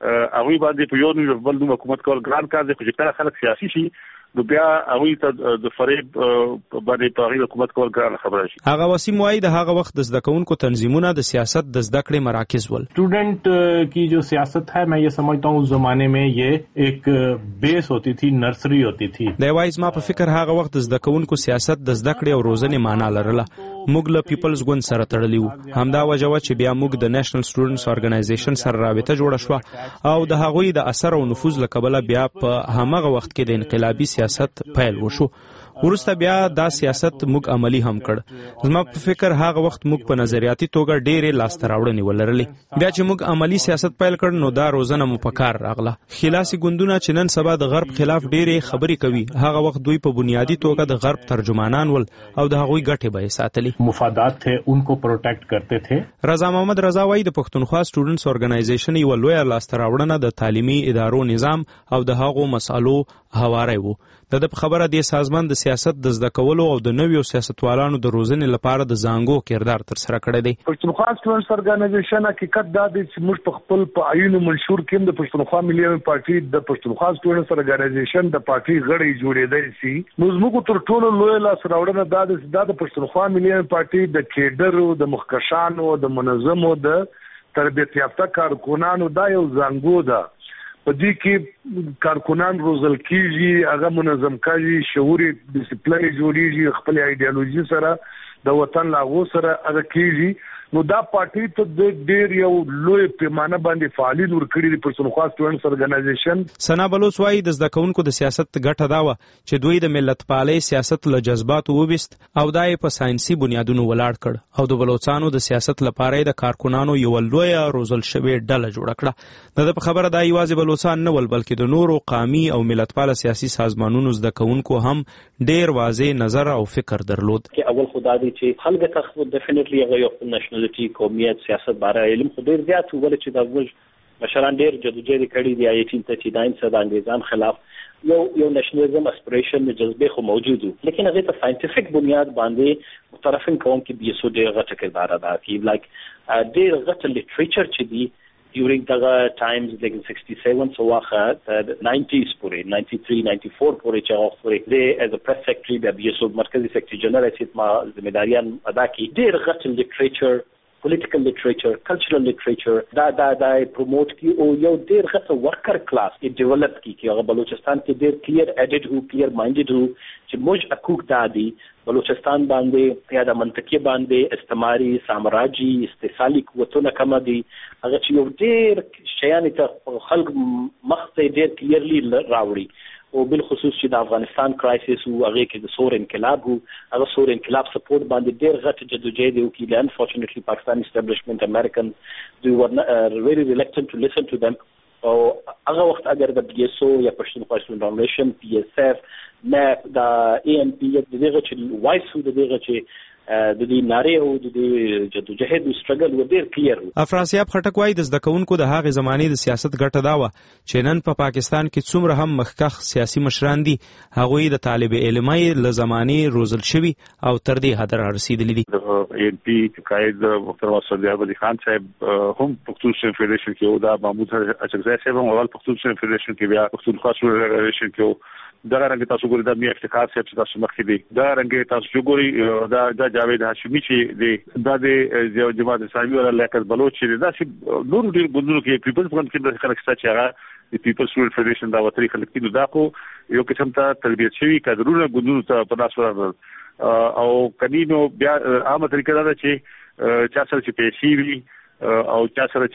هغه باندې په یو نو بل نو حکومت کول ګران کار دی چې کله خلک سیاسي شي نو بیا هغه ته د فریب باندې په حکومت کول ګران خبره شي. هغه وسیم وایي د هغه وخت د زده کوونکو تنظیمونه د سیاست د زده کړې مراکز ول. स्टूडेंट की जो सियासत है मैं ये समझता हूँ उस जमाने में ये एक बेस होती थी, नर्सरी होती थी. د وایز ما په فکر هغه وخت د زده کوونکو سیاست د زده کړې او روزنې معنا لرله. موږ له پیپلز ګوند سره تړلی وو. همدا وجه و چې بیا موږ د نېشنل سټوډنټس ارګنایزیشن سره رابطه جوړه شو او د هغوی د اثر او نفوذ له کبله بیا په همغه وخت کې د انقلابي سیاست پیل وشو. ورسته بیا دا سیاست موږ عملی هم کړ. زما په فکر هغه وخت موږ په نظریاتي توګه ډېرې لاسته راوړنې ولرلې. بیا چې موږ عملی سیاست پیل کړ نو دا روزنه مو په کار راغله. خلاصي ګوندونه چې نن سبا د غرب خلاف ډېرې خبرې کوي هغه وخت دوی په بنیادی توګه د غرب ترجمانان ول او د هغوی ګټې به ساتلې. مفادات थे उनको प्रोटेक्ट करते थे. رضا محمد رضا وايي د پښتونخوا سټوډنټس ارګنایزیشن یو لوی لاسته راوړنه د تعلیمي ادارو نظام او د هغو مسالو هواری وو. د په خبره د سازمان د سیاست د زده کولو او د نویو سیاستوالانو د روزنې لپاره د زانګو کردار تر سره کړی دی. پښتونخوا سټوډنټس ارګنایزیشن حقیقت دا دی چې موږ په خپل په عینو منشور کې د پښتونخوا ملي پارټي د پښتونخوا سټوډنټس ارګنایزیشن د پارټي غړي جوړېدل سي. نو موږ تر ټولو لوی لاس راوړنه دا د د پښتونخوا ملي پارټي د کېډرو د مخکشانو د منظمو د تربیت یافته کارکونانو دا یو زانګو ده. په دې کې کارکونان روزل کیږي، هغه منظم کیږي، شعوري ډیسپلین جوړیږي، خپل ایډیالوژي سره د وطن لاغو سره هغه کیږي. نو دا پارټي ته د ډېر یو لوی پیمانه باندې فعالیت ورکړي د پښتونخوا سټوډنټس ارګنایزیشن. سنا بلوچ وايي د زده کوونکو د سیاست ګټه دا و چې دوی د ملت پالي سیاست له جذباتو وبست او دای په ساينسي بنیادونو ولاړ کړ او د بلوچستانو د سیاست لپاره د کارکونانو یو لوی روزل شوی ډله جوړ کړه. د خبره دا یوازې بلوچستان نه ول بلکې د نورو قومي او ملت پال سیاسي سازمانونو زده کوونکو هم ډېر واضح نظر او فکر درلود. اول خدای دې چې خلک تاسو ډیفینټلی هغه یو نېشنل قومیت سیاست باره علم خو ډیر زیات ول چې د موږ مشران ډیر جدوجہد کړي دی اټین تھرٹی نائن سره د انګریزان خلاف یو یو نېشنلزم اسپریشن جذبه خو موجود وو لیکن هغه ته ساينټیفیک بنیاد باندې مترفن قوم کې بي سو ډیر غټ کردار ادا کړي لایک ډیر غټ لټریچر چې دی during the times like sixty seven so waxa the nineties pure ninety-three ninety-four pure chaaf pure they as a press secretary the B S O markazi secretary general asit ma zimmedariyan ada ki der ghat literature political literature cultural literature da da da promote ki o yo der ghat worker class it develop ki ki Balochistan ke der clear headed who clear minded who چې موږ حقوق دادي بلوچستان باندې یا د منطقي باندې استعماري سامراجي استثالي قوتونه کم دي هغه چې یو ډېر شیان ته خلک مخ ته ډېر کلیرلی راوړي او بل خصوص چې د افغانستان کرایسس او هغه کې د سور انقلاب او هغه سور انقلاب سپورټ باندې ډېر غټ جدوجہد وکړي unfortunately Pakistan establishment American they were uh, very reluctant to listen to them او هغه وخت اگر د بي اس او یا پښتونخوا فاونډیشن پی اس اف نه د ای ان پی د دغه چې وایس د دغه چې د دې ناره او د دې جدوجہد او سټرګل و ډیر کلیر افراسیاب خټک وايي د زده کوونکو د هغه زماني د سیاست ګټه دا و چې نن په پاکستان کې څومره هم مخکخ سیاسي مشران دي هغه د طالب علمي له زماني روزل شوی او تر دې حد را رسیدلی دي. ای ان پی قائد محترم صدیق علي خان صاحب هم پښتون فدریشن کې او دا محمود اچکزای صاحب هم اول پښتون فدریشن کې بیا پښتونخوا فدریشن کې دا رنګ تاسو ګورئ د می افتخار صاحب چې تاسو مخکې دي دا رنګ تاسو ګورئ دا د جاوید هاشمي چې دی دا د جماعت اسلامي ولا لیاقت بلوچ چې دا چې نور ډیر ګوندونو کې پیپلز فونډ کې د خلک څخه چې هغه د پیپلز سټوډنټ فدریشن دا وتري خلک کې دا کو یو قسم ته تربیت شوی کډرونه ګوندونو ته په لاس ورغل او کدي نو بیا عامه طریقه دا چې چا سره چې پیسې وي او چا سره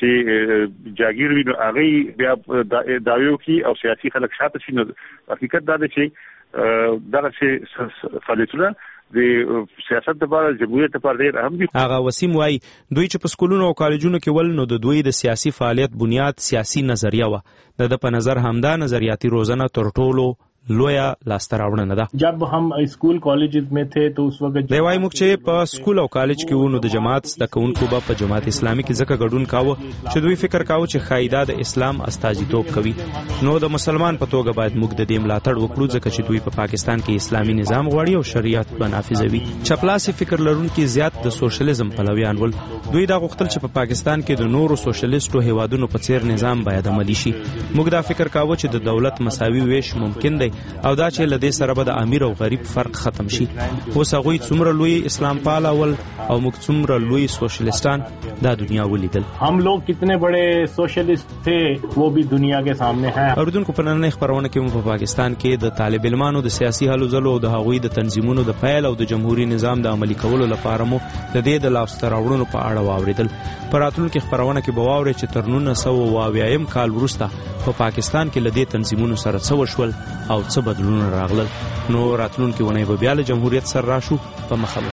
چې جاګیر وي نو هغه بیا دایو کی او سیاسي خلک شاته شي نو حقیقت دا دی چې دا چې فعالیتونه د سیاست لپاره جمهوریت لپاره ډېر اهم دي. هغه وسیم وايي دوی چې په سکولونو او کالجونو کې ول نو د دوی د سیاسي فعالیت بنیاد سیاسي نظریه و د په نظر همدا نظریاتي روزنه تر ټولو لویا لاستراوړنه ده. جب هم اسکول کالجز میں تھے تو اس وقت دی وای موږ چې په سکول او کالج کې وونو د جماعت د کونکو به په جماعت اسلامي کې ځکه ګډون کاوه چې دوی فکر کاوه چې خایدا د اسلام استازیتوب کوي نو د مسلمان په توګه باید موږ د دې ملاتړ وکړو ځکه چې دوی په پاکستان کې اسلامي نظام غواړي او شریعت به نافذوي. چپلاسي فکر لرونکي زیات د سوشلیزم پلویان ول. دوی دا غوښتل چې په پا پاکستان کې د نورو سوشلیستو هیوادونو په څیر نظام باید عملي شي. موږ دا فکر کاوه چې د دولت مساوي ویش ممکن دی او دا چې لدې سره به د امیر او غریب فرق ختم شي. اوس هغوی څومره لوی اسلام پال اول او موږ څومره لوی سوشلیستان دا دنیا ولیدل. हम लोग कितने बड़े सोशलिस्ट थे वो भी दुनिया के सामने है. اوردونکو په نننۍ خبرونه کې په پاکستان کې د طالب علمانو د سیاسي هلو ځلو او د هغوی د تنظیمونو د پیل او د جمهوریت نظام د عملي کولو لپاره مو د دې د لاسته راوړنو په اړه واوریدل. په راتلونکي خبرونه کې به واورئ چې تر نولس سوه اوه اویایم کال وروسته په پاکستان کې له دې تنظیمونو سره څه وشول او څه بدلونونه راغلل. نو راتلونکي ونې به بیا له جمهوریت سره راشو په مخه.